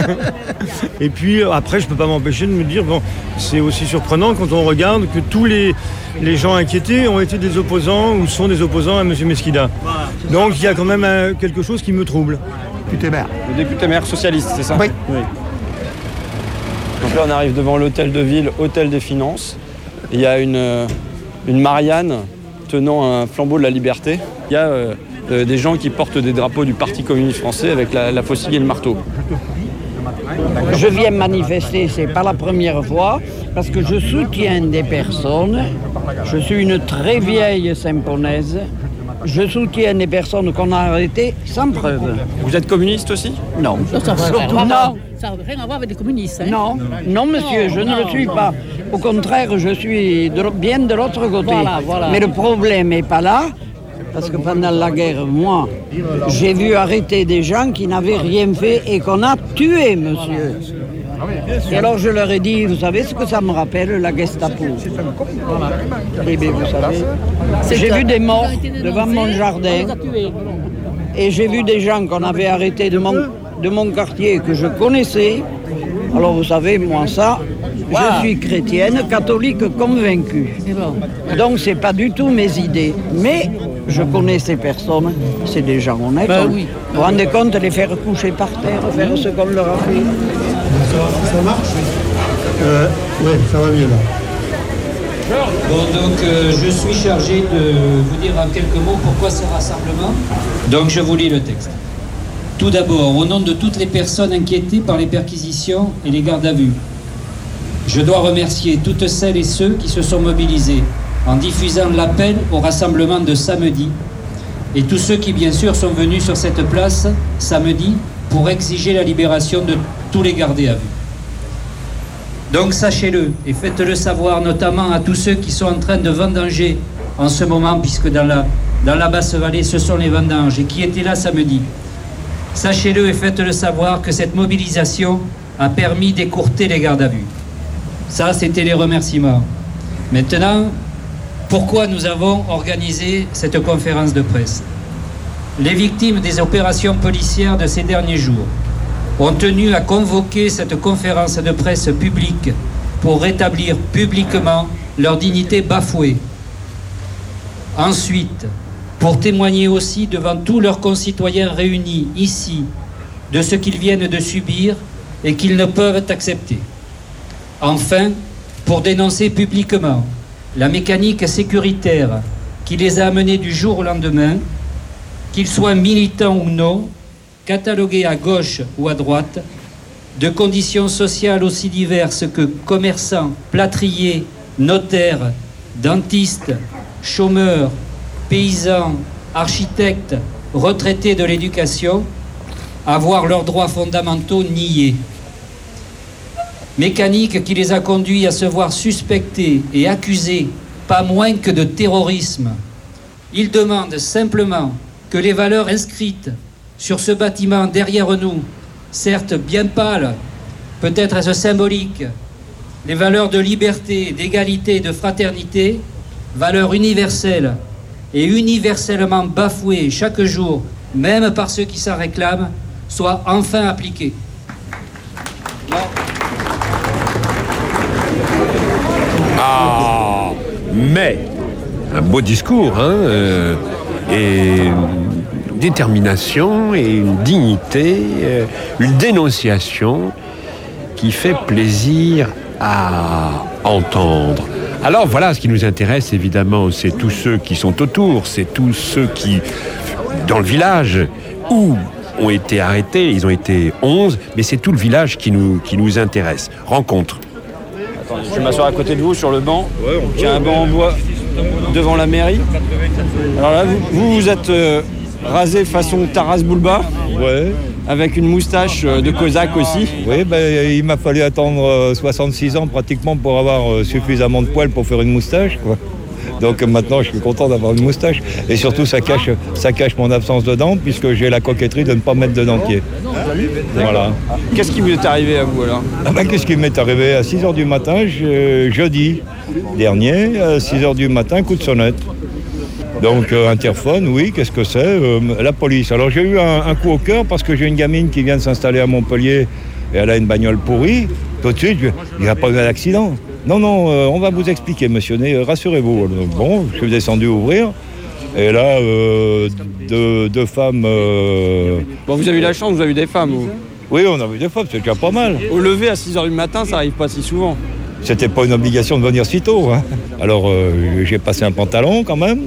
Et puis après, je peux pas m'empêcher de me dire, bon, c'est aussi surprenant quand on regarde que tous les, les gens inquiétés ont été des opposants ou sont des opposants à M. Mesquida. Donc il y a quand même un, quelque chose qui me trouble. Député maire. Le député maire socialiste, c'est ça? Oui. Oui. Donc là, on arrive devant l'hôtel de ville, hôtel des finances. Il y a une, une Marianne tenant un flambeau de la liberté. Il y a euh, euh, des gens qui portent des drapeaux du Parti communiste français avec la, la faucille et le marteau. Je viens manifester, c'est pas la première fois, parce que je soutiens des personnes. Je suis une très vieille Saint-Ponaise. Je soutiens des personnes qu'on a arrêtées sans preuve. Vous êtes communiste aussi? Non. Ça, ça, Surtout ça, non. Ça n'a rien à voir avec des communistes. Hein? Non, non, monsieur, je ne le suis pas. Au contraire, je suis de, bien de l'autre côté. Voilà, voilà. Mais le problème n'est pas là, parce que pendant la guerre, moi, j'ai vu arrêter des gens qui n'avaient rien fait et qu'on a tués, monsieur. Et alors je leur ai dit, vous savez ce que ça me rappelle, la Gestapo? Eh bien, vous savez, j'ai vu des morts devant mon jardin et j'ai vu des gens qu'on avait arrêtés de mon, de mon quartier que je connaissais. Alors vous savez, moi ça, je suis chrétienne, catholique convaincue. Donc c'est pas du tout mes idées, mais je connais ces personnes, c'est des gens honnêtes. Ben oui. Vous vous rendez compte, les faire coucher par terre, faire ce qu'on leur a fait. Ça marche? euh, Oui, ça va mieux là. Bon, donc euh, je suis chargé de vous dire en quelques mots pourquoi ce rassemblement. Donc je vous lis le texte. Tout d'abord, au nom de toutes les personnes inquiétées par les perquisitions et les gardes à vue, je dois remercier toutes celles et ceux qui se sont mobilisés en diffusant l'appel au rassemblement de samedi et tous ceux qui, bien sûr, sont venus sur cette place samedi pour exiger la libération de tous les gardés à vue. Donc sachez-le et faites-le savoir notamment à tous ceux qui sont en train de vendanger en ce moment, puisque dans la, dans la basse vallée, ce sont les vendanges et qui étaient là samedi. Sachez-le et faites-le savoir que cette mobilisation a permis d'écourter les gardes à vue. Ça, c'était les remerciements. Maintenant, pourquoi nous avons organisé cette conférence de presse? Les victimes des opérations policières de ces derniers jours ont tenu à convoquer cette conférence de presse publique pour rétablir publiquement leur dignité bafouée. Ensuite, pour témoigner aussi devant tous leurs concitoyens réunis ici de ce qu'ils viennent de subir et qu'ils ne peuvent accepter. Enfin, pour dénoncer publiquement la mécanique sécuritaire qui les a amenés du jour au lendemain, qu'ils soient militants ou non, catalogués à gauche ou à droite, de conditions sociales aussi diverses que commerçants, plâtriers, notaires, dentistes, chômeurs, paysans, architectes, retraités de l'éducation, à voir leurs droits fondamentaux niés. Mécanique qui les a conduits à se voir suspectés et accusés, pas moins que de terrorisme. Ils demandent simplement que les valeurs inscrites sur ce bâtiment derrière nous, certes bien pâles, peut-être est-ce symbolique, les valeurs de liberté, d'égalité, de fraternité, valeurs universelles et universellement bafouées chaque jour, même par ceux qui s'en réclament, soient enfin appliquées. Ah, mais un beau discours, hein, euh, et une détermination et une dignité, euh, une dénonciation qui fait plaisir à entendre. Alors voilà, ce qui nous intéresse évidemment, c'est tous ceux qui sont autour, c'est tous ceux qui, dans le village, où ont été arrêtés, ils ont été onze, mais c'est tout le village qui nous, qui nous intéresse. Rencontre. Attendez, je vais m'asseoir à côté de vous sur le banc. J'ai un banc en bois devant la mairie. Alors là, vous vous, vous êtes euh, rasé façon Taras Bulba. Ouais. Avec une moustache de cosaque aussi. Oui, ben, il m'a fallu attendre soixante-six ans pratiquement pour avoir suffisamment de poils pour faire une moustache, quoi. Donc maintenant, je suis content d'avoir une moustache. Et surtout, ça cache, ça cache mon absence de dents, puisque j'ai la coquetterie de ne pas mettre de dentier. Voilà. Qu'est-ce qui vous est arrivé à vous, alors? Ah ben, qu'est-ce qui m'est arrivé? À six heures du matin, je, jeudi dernier, à six heures du matin, coup de sonnette. Donc euh, interphone, oui, qu'est-ce que c'est euh, La police. Alors j'ai eu un, un coup au cœur parce que j'ai une gamine qui vient de s'installer à Montpellier et elle a une bagnole pourrie. Tout de suite, il n'y a pas eu d'accident. Non, non, euh, on va vous expliquer, monsieur Né, rassurez-vous. Bon, je suis descendu ouvrir. Et là, euh, deux, deux femmes... Euh... Bon, vous avez eu la chance, vous avez eu des femmes, vous. Oui, on a vu des femmes, c'est déjà pas mal. Au lever à six heures du matin, ça arrive pas si souvent. C'était pas une obligation de venir si tôt. Hein. Alors, euh, j'ai passé un pantalon quand même,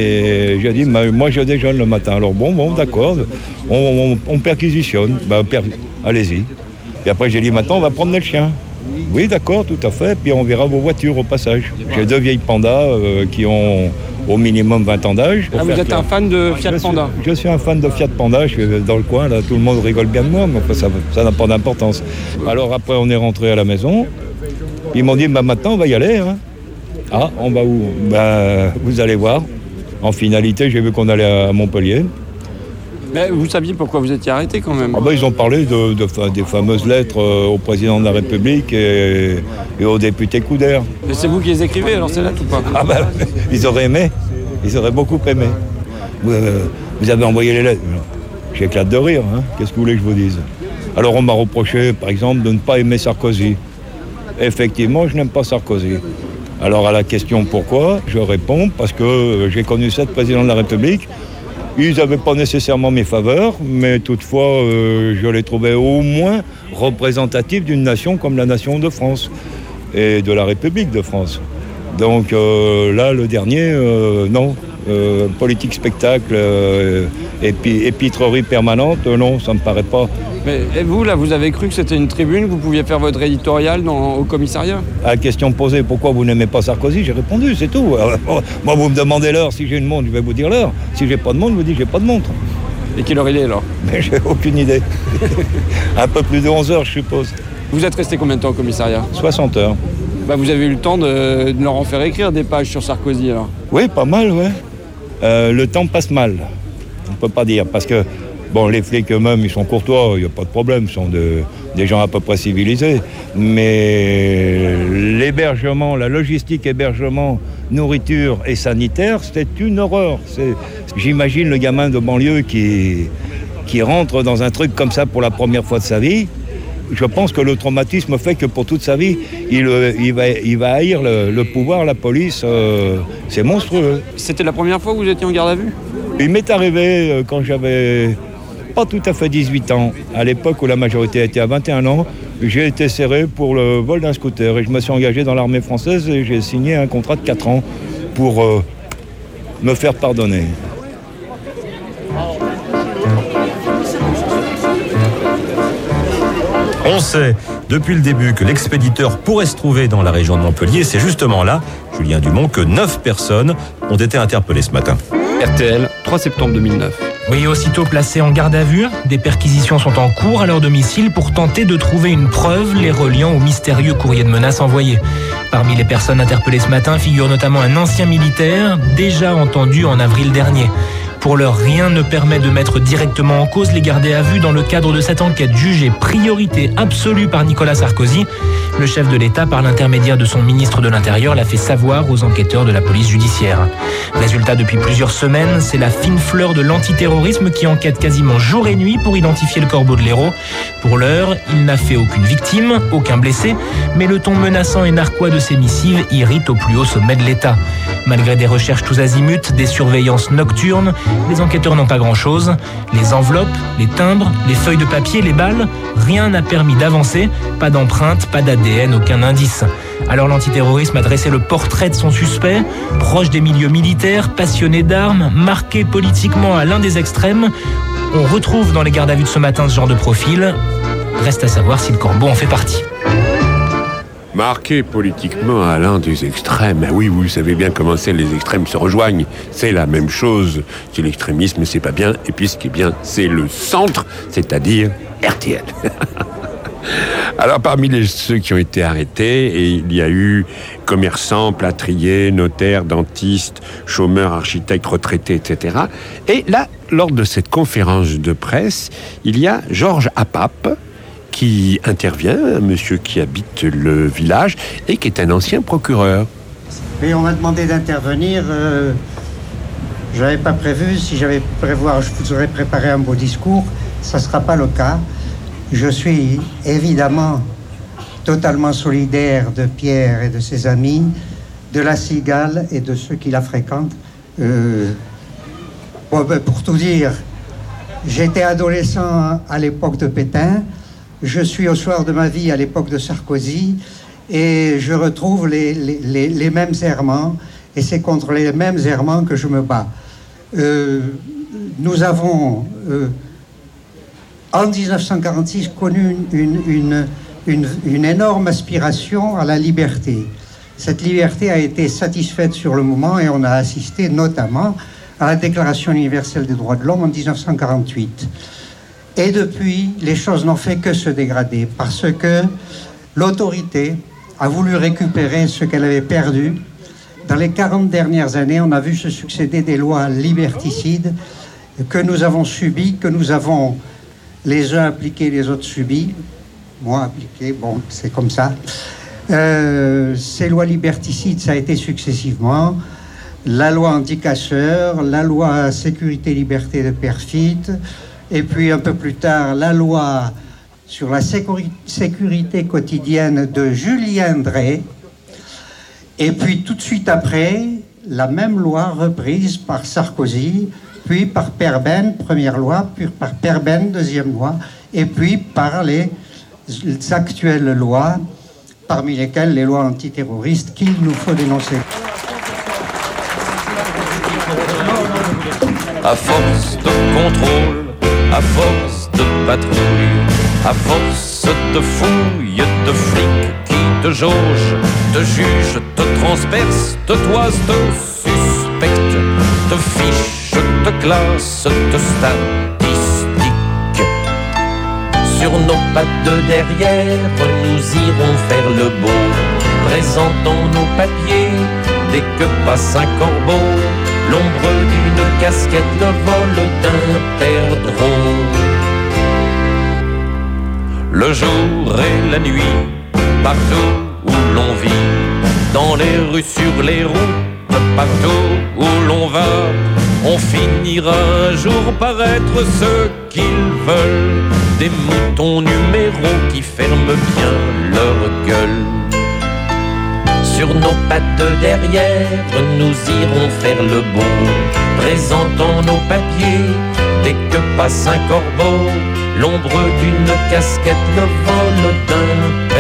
et j'ai dit, moi je déjeune le matin. Alors bon, bon, d'accord, on, on, on perquisitionne, ben, per... allez-y. Et après, j'ai dit, maintenant, on va prendre le chien. Oui, d'accord, tout à fait, puis on verra vos voitures au passage. J'ai deux vieilles pandas euh, qui ont au minimum vingt ans d'âge. Ah, vous êtes clair. Un fan de Fiat je suis, Panda Je suis un fan de Fiat Panda, je suis dans le coin, là, tout le monde rigole bien de moi, mais ça, ça n'a pas d'importance. Alors après, on est rentré à la maison. Ils m'ont dit, bah, maintenant, on va y aller. Hein. Ah, on va où bah, vous allez voir. En finalité, j'ai vu qu'on allait à Montpellier. Mais vous saviez pourquoi vous étiez arrêté quand même? Ah bah, ils ont parlé de, de, des fameuses lettres euh, au président de la République et, et au député Couder. Et c'est vous qui les écrivez alors ces lettres ou pas? Ah bah, ils auraient aimé. Ils auraient beaucoup aimé. Vous, euh, vous avez envoyé les lettres. J'éclate de rire. Hein. Qu'est-ce que vous voulez que je vous dise? Alors on m'a reproché, par exemple, de ne pas aimer Sarkozy. Effectivement, je n'aime pas Sarkozy. Alors à la question pourquoi, je réponds parce que j'ai connu sept présidents de la République. Ils n'avaient pas nécessairement mes faveurs, mais toutefois, euh, je les trouvais au moins représentatifs d'une nation comme la nation de France et de la République de France. Donc euh, là, le dernier, euh, non. Euh, politique spectacle, euh, épi- épitrerie permanente, euh, non, ça ne me paraît pas. Mais et vous, là, vous avez cru que c'était une tribune, que vous pouviez faire votre éditorial dans, au commissariat? À la question posée, pourquoi vous n'aimez pas Sarkozy, j'ai répondu, c'est tout. Alors, moi, vous me demandez l'heure, si j'ai une montre, je vais vous dire l'heure. Si j'ai pas de montre, je vous dis que j'ai pas de montre. Et quelle heure il est, alors? Mais j'ai aucune idée. Un peu plus de onze heures, je suppose. Vous êtes resté combien de temps au commissariat? soixante heures. Bah, vous avez eu le temps de, de leur en faire écrire des pages sur Sarkozy, alors? Oui, pas mal, ouais. Euh, le temps passe mal, on ne peut pas dire, parce que bon, les flics eux-mêmes, ils sont courtois, il n'y a pas de problème, ils sont de, des gens à peu près civilisés, mais l'hébergement, la logistique hébergement, nourriture et sanitaire, c'est une horreur. C'est, j'imagine le gamin de banlieue qui, qui rentre dans un truc comme ça pour la première fois de sa vie. Je pense que le traumatisme fait que pour toute sa vie, il, il, va, il va haïr le, le pouvoir, la police. Euh, c'est monstrueux. C'était la première fois que vous étiez en garde à vue? Il m'est arrivé euh, quand j'avais pas tout à fait dix-huit ans. À l'époque où la majorité était à vingt et un ans, j'ai été serré pour le vol d'un scooter. Et je me suis engagé dans l'armée française et j'ai signé un contrat de quatre ans pour euh, me faire pardonner. On sait depuis le début que l'expéditeur pourrait se trouver dans la région de Montpellier. C'est justement là, Julien Dumont, que neuf personnes ont été interpellées ce matin. R T L, trois septembre deux mille neuf. Oui, aussitôt placés en garde à vue, des perquisitions sont en cours à leur domicile pour tenter de trouver une preuve les reliant au mystérieux courrier de menace envoyé. Parmi les personnes interpellées ce matin figure notamment un ancien militaire déjà entendu en avril dernier. Pour l'heure, rien ne permet de mettre directement en cause les gardés à vue dans le cadre de cette enquête jugée priorité absolue par Nicolas Sarkozy. Le chef de l'État, par l'intermédiaire de son ministre de l'Intérieur, l'a fait savoir aux enquêteurs de la police judiciaire. Résultat, depuis plusieurs semaines, c'est la fine fleur de l'antiterrorisme qui enquête quasiment jour et nuit pour identifier le corbeau de l'Hérault. Pour l'heure, il n'a fait aucune victime, aucun blessé, mais le ton menaçant et narquois de ses missives irrite au plus haut sommet de l'État. Malgré des recherches tous azimuts, des surveillances nocturnes, les enquêteurs n'ont pas grand-chose. Les enveloppes, les timbres, les feuilles de papier, les balles, rien n'a permis d'avancer. Pas d'empreinte, pas d'A D N, aucun indice. Alors l'antiterrorisme a dressé le portrait de son suspect, proche des milieux militaires, passionné d'armes, marqué politiquement à l'un des extrêmes. On retrouve dans les gardes à vue de ce matin ce genre de profil. Reste à savoir si le corbeau en fait partie. Marqué politiquement à l'un des extrêmes. Oui, vous savez bien comment c'est, les extrêmes se rejoignent. C'est la même chose. Si l'extrémisme, c'est pas bien, et puis ce qui est bien, c'est le centre, c'est-à-dire R T L. Alors, parmi les, ceux qui ont été arrêtés, et il y a eu commerçants, plâtriers, notaires, dentistes, chômeurs, architectes, retraités, et cetera. Et là, lors de cette conférence de presse, il y a Georges Apap, qui intervient, un monsieur qui habite le village et qui est un ancien procureur. Et on m'a demandé d'intervenir euh, Je n'avais pas prévu. Si j'avais prévoir, je vous aurais préparé un beau discours. Ça ne sera pas le cas. Je suis évidemment totalement solidaire de Pierre et de ses amis, de la Cigale et de ceux qui la fréquentent. Euh, bon, ben, pour tout dire, j'étais adolescent à l'époque de Pétain. Je suis au soir de ma vie à l'époque de Sarkozy. Et je retrouve les, les, les, les mêmes errements. Et c'est contre les mêmes errements que je me bats. Euh, nous avons... Euh, en dix-neuf cent quarante-six, connu une, une, une, une énorme aspiration à la liberté. Cette liberté a été satisfaite sur le moment et on a assisté notamment à la Déclaration universelle des droits de l'homme en dix-neuf cent quarante-huit. Et depuis, les choses n'ont fait que se dégrader parce que l'autorité a voulu récupérer ce qu'elle avait perdu. Dans les quarante dernières années, on a vu se succéder des lois liberticides que nous avons subies, que nous avons les uns appliqués, les autres subis. Moi, appliqué, bon, c'est comme ça. Euh, ces lois liberticides, ça a été successivement la loi anti-casseurs, la loi sécurité-liberté de Perfit, et puis un peu plus tard, la loi sur la sécurité, sécurité quotidienne de Julien Drey, et puis tout de suite après, la même loi reprise par Sarkozy, puis par Perben, première loi, puis par Perben, deuxième loi, et puis par les, les actuelles lois, parmi lesquelles les lois antiterroristes qu'il nous faut dénoncer. À force de contrôle, à force de patrouille, à force de fouilles, de flics qui te jaugent, te jugent, te transpercent, te toisent, te suspectent, te fichent, te classent, te statistiques. Sur nos pattes de derrière, nous irons faire le beau, présentant nos papiers dès que passe un corbeau. L'ombre d'une casquette, le vol d'un perdreau. Le jour et la nuit, partout où l'on vit, dans les rues, sur les routes, partout où l'on va, on finira un jour par être ce qu'ils veulent, des moutons numéros qui ferment bien leur gueule. Sur nos pattes de derrière, nous irons faire le beau, présentant nos papiers dès que passe un corbeau. L'ombre d'une casquette, le vol d'un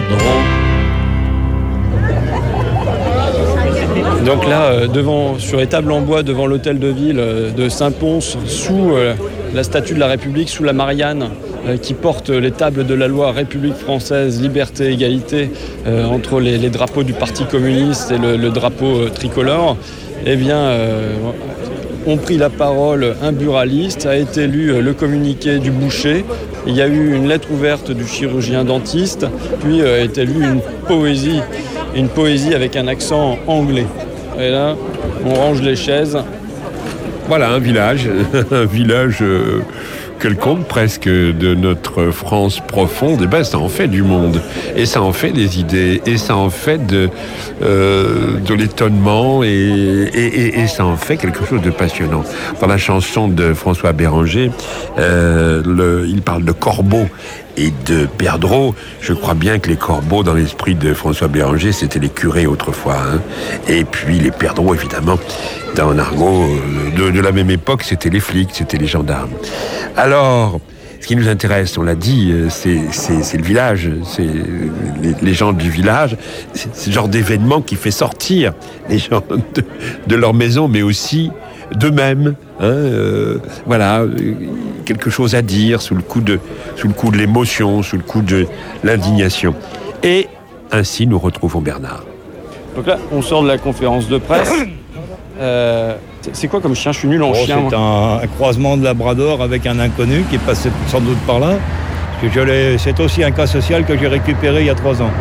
perdreau. Donc là, euh, devant, sur les tables en bois, devant l'hôtel de ville euh, de Saint-Pons, sous euh, la statue de la République, sous la Marianne, euh, qui porte les tables de la loi République française, liberté, égalité, euh, entre les, les drapeaux du Parti communiste et le, le drapeau euh, tricolore, eh bien, euh, ont pris la parole un buraliste, a été lu le communiqué du boucher, il y a eu une lettre ouverte du chirurgien dentiste, puis a été lu une poésie, une poésie avec un accent anglais. Et là, on range les chaises. Voilà, un village, un village euh, quelconque presque de notre France profonde. Et ben, ça en fait du monde, et ça en fait des idées, et ça en fait de, euh, de l'étonnement, et, et, et, et ça en fait quelque chose de passionnant. Dans la chanson de François Béranger, euh, le, il parle de corbeaux et de perdreaux. Je crois bien que les corbeaux, dans l'esprit de François Béranger, c'était les curés autrefois, hein. Et puis les perdreaux, évidemment, dans un argot de, de la même époque, c'était les flics, c'était les gendarmes. Alors, ce qui nous intéresse, on l'a dit, c'est, c'est, c'est le village, c'est les, les gens du village, c'est ce genre d'événement qui fait sortir les gens de, de leur maison, mais aussi d'eux-mêmes, hein, euh, voilà, quelque chose à dire sous le coup de, sous le coup de l'émotion, sous le coup de l'indignation. Et ainsi, nous retrouvons Bernard. Donc là, on sort de la conférence de presse. Euh, c'est quoi comme chien? Je suis nul en oh, chien. C'est un, un croisement de labrador avec un inconnu qui est passé sans doute par là. Parce que je l'ai, c'est aussi un cas social que j'ai récupéré il y a trois ans.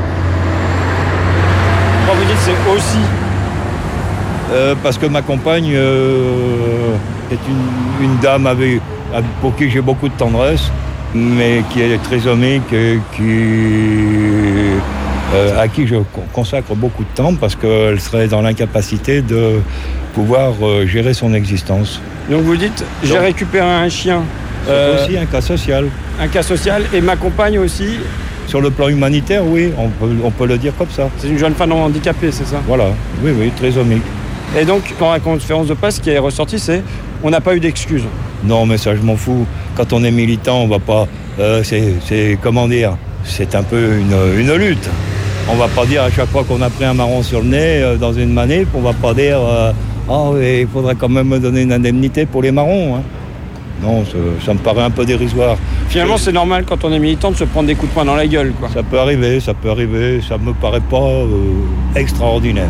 Quand vous dites c'est aussi euh, parce que ma compagne euh, est une, une dame avec, pour qui j'ai beaucoup de tendresse, mais qui est trisomique, qui euh, à qui je consacre beaucoup de temps parce qu'elle serait dans l'incapacité de pouvoir euh, gérer son existence. Donc vous dites, j'ai Donc, récupéré un chien. C'est euh, aussi un cas social. Un cas social, et ma compagne aussi. Sur le plan humanitaire, oui, on peut, on peut le dire comme ça. C'est une jeune femme handicapée, c'est ça? Voilà, oui, oui, trisomique. Et donc, dans la conférence de presse, ce qui est ressorti, c'est on n'a pas eu d'excuses. Non, mais ça, je m'en fous. Quand on est militant, on va pas... Euh, c'est, c'est, comment dire, c'est un peu une, une lutte. On va pas dire à chaque fois qu'on a pris un marron sur le nez euh, dans une manip, on va pas dire euh, oh, il faudrait quand même me donner une indemnité pour les marrons. Hein. Non, ça, ça me paraît un peu dérisoire. Finalement, c'est normal quand on est militant de se prendre des coups de poing dans la gueule, quoi. Ça peut arriver, ça peut arriver. Ça me paraît pas euh, extraordinaire.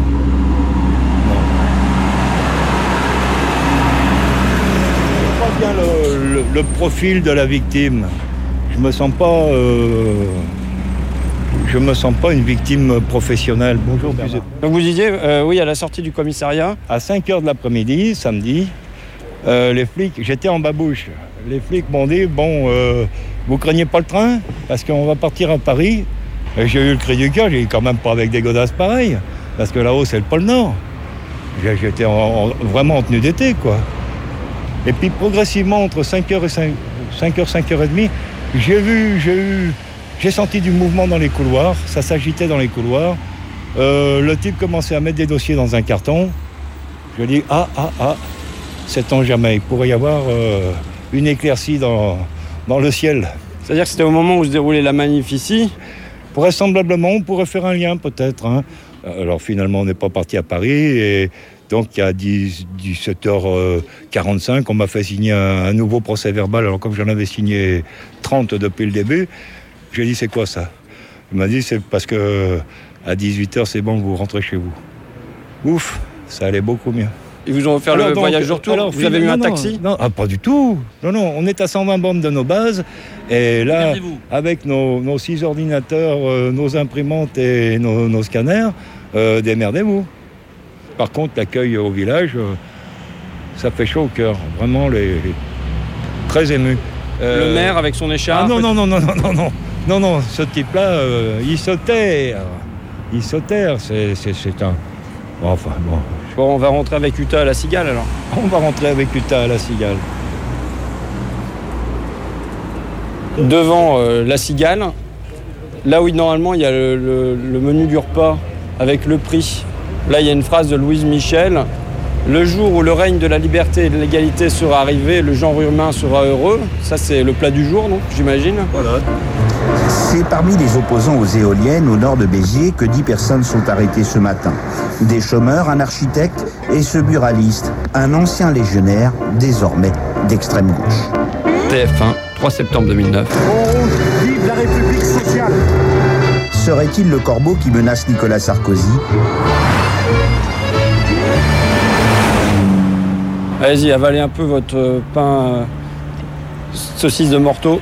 Je vois bien le, le, le profil de la victime. Je me sens pas... Euh, je me sens pas une victime professionnelle. Bonjour, Bernard. Donc vous disiez, euh, oui, à la sortie du commissariat. À cinq heures de l'après-midi, samedi, euh, les flics, j'étais en babouche. Les flics m'ont dit, bon, euh, vous craignez pas le train? Parce qu'on va partir à Paris. Et j'ai eu le cri du cœur, j'ai dit quand même pas avec des godasses pareilles. Parce que là-haut, c'est le pôle Nord. J'étais en, en, vraiment en tenue d'été, quoi. Et puis progressivement, entre cinq heures et cinq heures, cinq heures trente, j'ai vu, j'ai eu... J'ai senti du mouvement dans les couloirs, ça s'agitait dans les couloirs. Euh, le type commençait à mettre des dossiers dans un carton. Je dis, ah, ah, ah, sait-on jamais, il pourrait y avoir euh, une éclaircie dans, dans le ciel. C'est-à-dire que c'était au moment où se déroulait la manif ici? Vraisemblablement, on pourrait faire un lien peut-être. Hein. Alors finalement, on n'est pas parti à Paris et donc à dix-sept heures quarante-cinq, on m'a fait signer un, un nouveau procès verbal. Alors comme j'en avais signé trente depuis le début, j'ai dit, c'est quoi ça? Il m'a dit, c'est parce que à dix-huit heures, c'est bon, vous rentrez chez vous. Ouf, ça allait beaucoup mieux. Ils vous ont offert alors, le donc, voyage de retour? Alors, vous avez eu un non, taxi? Non, ah, pas du tout. Non, non, on est à cent vingt bornes de nos bases. Et là, avec nos, nos six ordinateurs, euh, nos imprimantes et nos, nos scanners, euh, démerdez-vous. Par contre, l'accueil au village, euh, ça fait chaud au cœur. Vraiment, les, les... très ému. Euh... Le maire avec son écharpe? Ah non, non, non, non, non, non, non. Non, non, ce type-là, euh, il se terre. Il se terre, c'est, c'est, c'est un... Bon, enfin, bon. Bon, on va rentrer avec Utah à la Cigale, alors. On va rentrer avec Utah à la Cigale. Devant euh, la Cigale, là où normalement il y a le, le, le menu du repas avec le prix, là il y a une phrase de Louise Michel. Le jour où le règne de la liberté et de l'égalité sera arrivé, le genre humain sera heureux. Ça, c'est le plat du jour, donc, j'imagine. Voilà. C'est parmi les opposants aux éoliennes au nord de Béziers que dix personnes sont arrêtées ce matin. Des chômeurs, un architecte et ce buraliste, un ancien légionnaire, désormais d'extrême gauche. T F un, trois septembre deux mille neuf. Oh, vive la République sociale! Serait-il le corbeau qui menace Nicolas Sarkozy? Allez-y, avalez un peu votre pain euh, saucisse de Morteau.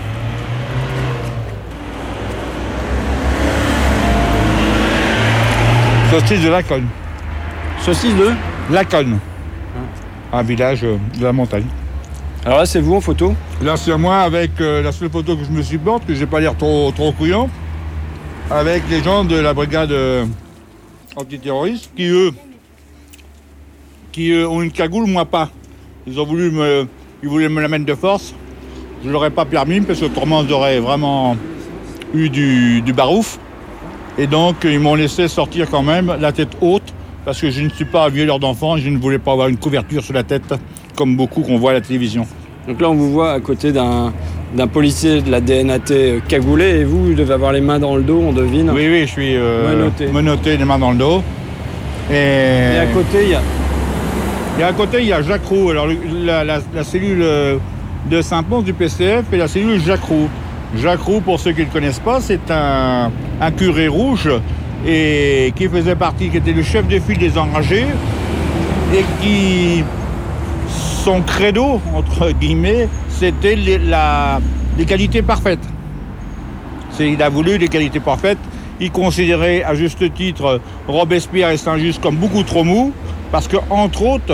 Saucisse de Laconne. Saucisse de Laconne. Un village euh, de la montagne. Alors là, c'est vous en photo? Là, c'est moi avec euh, la seule photo que je me supporte, que j'ai pas l'air trop, trop couillant, avec les gens de la brigade euh, antiterroriste qui, eux, qui eux, ont une cagoule, moi pas. Ils ont voulu me, ils voulaient me la mettre de force. Je leur ai pas permis parce que autrement j'aurais vraiment eu du, du barouf. Et donc ils m'ont laissé sortir quand même la tête haute parce que je ne suis pas un violeur d'enfants. Je ne voulais pas avoir une couverture sur la tête comme beaucoup qu'on voit à la télévision. Donc là on vous voit à côté d'un, d'un policier de la D N A T cagoulé et vous, vous devez avoir les mains dans le dos, on devine. Oui, oui, je suis euh, menotté. menotté, les mains dans le dos. Et, et à côté il y a... Et à côté, il y a Jacques Roux, alors la, la, la cellule de Saint-Pons du P C F et la cellule Jacques Roux. Jacques Roux, pour ceux qui ne le connaissent pas, c'est un, un curé rouge et qui faisait partie, qui était le chef de file des enragés et qui, son credo, entre guillemets, c'était les, la, l'égalité parfaite. C'est, il a voulu l'égalité parfaite. Il considérait à juste titre Robespierre et Saint-Just comme beaucoup trop mous. Parce que, entre autres,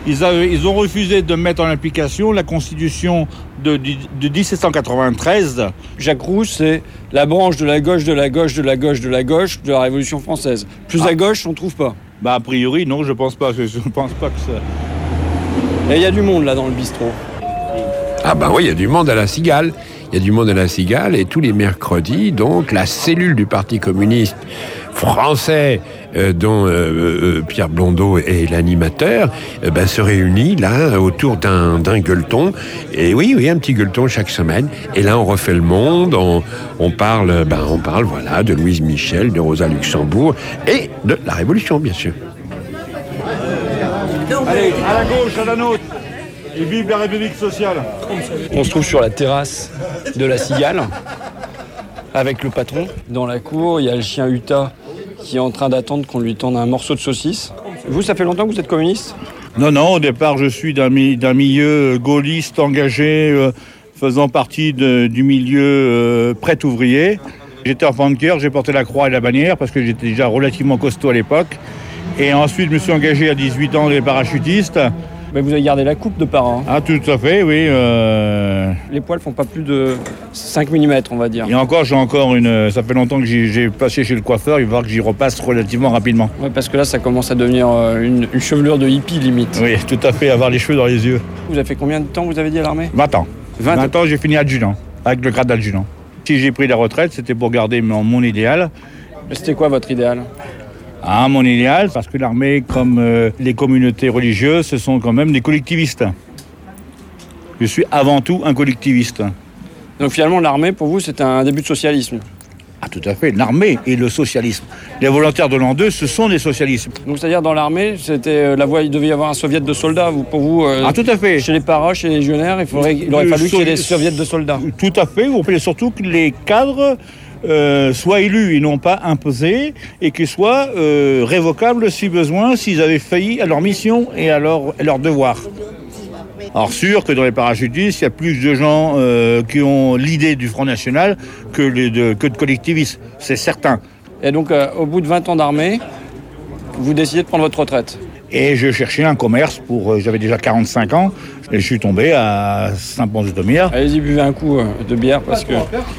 Ils, avaient, ils ont refusé de mettre en application la constitution de, de, de dix-sept cent quatre-vingt-treize. Jacques Roux, c'est la branche de la gauche, de la gauche, de la gauche, de la gauche de la Révolution française. Plus ah. à gauche, on ne trouve pas. Bah a priori, non, je pense pas. Je, je pense pas que ça... Et il y a du monde là dans le bistrot. Ah bah oui, il y a du monde à la Cigale. Il y a du monde à la Cigale et tous les mercredis, donc, la cellule du Parti communiste français, euh, dont euh, euh, Pierre Blondeau est l'animateur, euh, ben, se réunit là autour d'un, d'un gueuleton. Et oui, oui, un petit gueuleton chaque semaine. Et là, on refait le monde. On, on parle, ben, on parle, voilà, de Louise Michel, de Rosa Luxembourg et de la Révolution, bien sûr. Allez, à la gauche, à la nôtre. Et vive la République sociale. On se trouve sur la terrasse de la Cigale avec le patron. Dans la cour, il y a le chien Utah qui est en train d'attendre qu'on lui tende un morceau de saucisse. Vous, ça fait longtemps que vous êtes communiste ? Non, non, au départ, je suis d'un, mi- d'un milieu gaulliste engagé, euh, faisant partie de, du milieu euh, prêt ouvrier. J'étais enfant de cœur, j'ai porté la croix et la bannière parce que j'étais déjà relativement costaud à l'époque. Et ensuite, je me suis engagé à dix-huit ans les parachutistes. Mais vous avez gardé la coupe de parents. Ah, tout à fait, oui. Euh... Les poils font pas plus de cinq millimètres, on va dire. Et encore, j'ai encore une... Ça fait longtemps que j'ai, j'ai passé chez le coiffeur, il va falloir que j'y repasse relativement rapidement. Ouais, parce que là, ça commence à devenir une, une chevelure de hippie, limite. Oui, tout à fait, avoir les cheveux dans les yeux. Vous avez fait combien de temps, vous avez dit, à l'armée ? vingt ans. vingt, vingt ans, j'ai fini adjudant, avec le grade d'adjudant. Si j'ai pris la retraite, c'était pour garder mon, mon idéal. C'était quoi, votre idéal ? Ah, mon idéal, parce que l'armée, comme euh, les communautés religieuses, ce sont quand même des collectivistes. Je suis avant tout un collectiviste. Donc finalement, l'armée, pour vous, c'est un début de socialisme ? Ah, tout à fait. L'armée et le socialisme. Les volontaires de l'an deux, ce sont des socialistes. Donc c'est-à-dire, dans l'armée, c'était la voie, il devait y avoir un soviet de soldats, vous, pour vous euh, Ah, tout à fait. Chez les paras, chez les légionnaires, il, faudrait, il aurait fallu so- qu'il y ait des soviets de soldats. Tout à fait. Vous rappelez surtout que les cadres... Euh, soient élus et non pas imposés, et qu'ils soient euh, révocables si besoin, s'ils avaient failli à leur mission et à leur, à leur devoir. Alors sûr que dans les parachutistes, il y a plus de gens euh, qui ont l'idée du Front National que, les de, que de collectivistes, c'est certain. Et donc, euh, au bout de vingt ans d'armée, vous décidez de prendre votre retraite ? Et je cherchais un commerce pour... Euh, j'avais déjà quarante-cinq ans, et je suis tombé à Saint-Pons-de-Thomières. Allez-y, buvez un coup euh, de bière, parce que...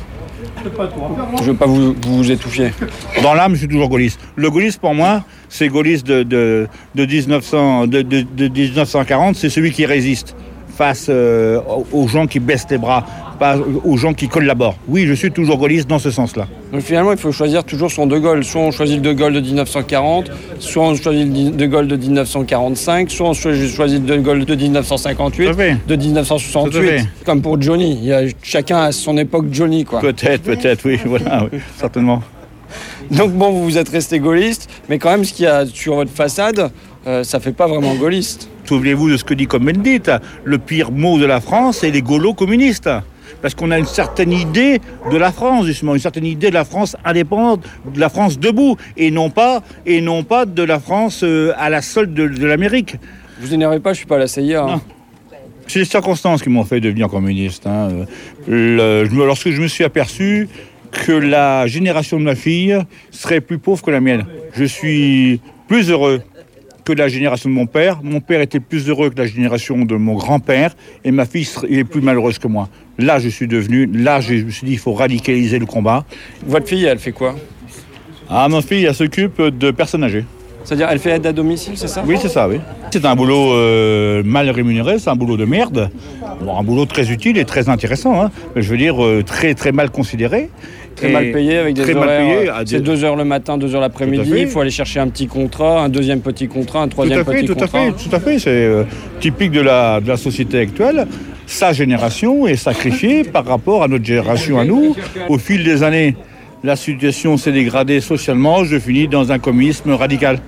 Je ne veux pas vous, vous étouffer. Dans l'âme, je suis toujours gaulliste. Le gaulliste, pour moi, c'est gaulliste de, de, de, dix-neuf cents, de, de, de dix-neuf cent quarante, c'est celui qui résiste face euh, aux gens qui baissent les bras, pas aux gens qui collaborent. Oui, je suis toujours gaulliste dans ce sens-là. Donc finalement, il faut choisir toujours son De Gaulle. Soit on choisit le De Gaulle de dix-neuf cent quarante, soit on choisit le De Gaulle de dix-neuf cent quarante-cinq, soit on choisit le De Gaulle de dix-neuf cent cinquante-huit, de dix-neuf cent soixante-huit. Comme pour Johnny. Il y a chacun à son époque Johnny, quoi. Peut-être, peut-être, oui, voilà, oui, certainement. Donc bon, vous vous êtes resté gaulliste, mais quand même, ce qu'il y a sur votre façade, euh, ça fait pas vraiment gaulliste. Souvenez-vous de ce que dit Cohn-Bendit, le pire mot de la France, c'est les gaulo-communistes. Parce qu'on a une certaine idée de la France, justement, une certaine idée de la France indépendante, de la France debout, et non pas, et non pas de la France euh, à la solde de, de l'Amérique. Vous énervez pas, je suis pas la C I A. Hein. C'est les circonstances qui m'ont fait devenir communiste. Hein. Le, je, lorsque je me suis aperçu que la génération de ma fille serait plus pauvre que la mienne. Je suis plus heureux que la génération de mon père. Mon père était plus heureux que la génération de mon grand-père, et ma fille est plus malheureuse que moi. Là, je suis devenu, là, je me suis dit, il faut radicaliser le combat. Votre fille, elle fait quoi ? Ah, ma fille, elle s'occupe de personnes âgées. C'est-à-dire, elle fait aide à domicile, c'est ça ? Oui, c'est ça, oui. C'est un boulot euh, mal rémunéré, c'est un boulot de merde. Bon, un boulot très utile et très intéressant, hein. Je veux dire, euh, très, très mal considéré. Très mal payé, avec des très horaires, mal payé, c'est deux heures le matin, deux heures l'après-midi, il faut aller chercher un petit contrat, un deuxième petit contrat, un troisième tout à fait, petit tout contrat. À fait, tout à fait, c'est euh, typique de la, de la société actuelle. Sa génération est sacrifiée par rapport à notre génération à nous. Au fil des années, la situation s'est dégradée socialement, je finis dans un communisme radical.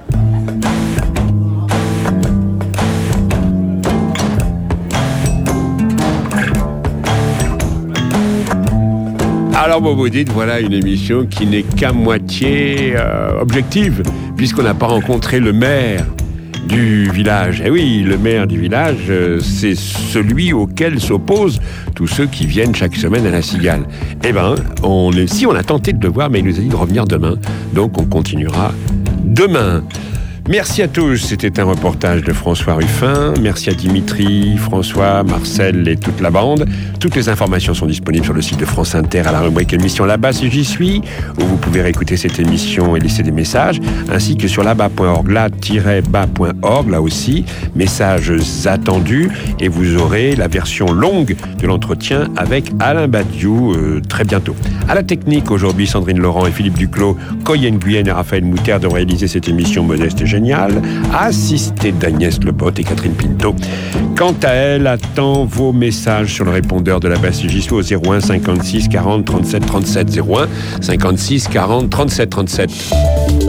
Alors, vous vous dites, voilà une émission qui n'est qu'à moitié euh, objective, puisqu'on n'a pas rencontré le maire du village. Eh oui, le maire du village, euh, c'est celui auquel s'opposent tous ceux qui viennent chaque semaine à la Cigale. Eh bien, on est, si on a tenté de le voir, mais il nous a dit de revenir demain. Donc, on continuera demain. Merci à tous. C'était un reportage de François Ruffin. Merci à Dimitri, François, Marcel et toute la bande. Toutes les informations sont disponibles sur le site de France Inter à la rubrique émission Là-bas si j'y suis, où vous pouvez réécouter cette émission et laisser des messages, ainsi que sur là-bas point org, là-bas point org, là aussi, messages attendus, et vous aurez la version longue de l'entretien avec Alain Badiou euh, très bientôt. À la technique aujourd'hui, Sandrine Laurent et Philippe Duclos, Coyenne Guyenne et Raphaël Mouter de réaliser cette émission modeste et géniale, assistée d'Agnès Lebot et Catherine Pinto. Quant à elle, attend vos messages sur le répondeur de la basse j'y suis au zéro un cinquante-six quarante trente-sept trente-sept, zéro un cinquante-six quarante trente-sept trente-sept.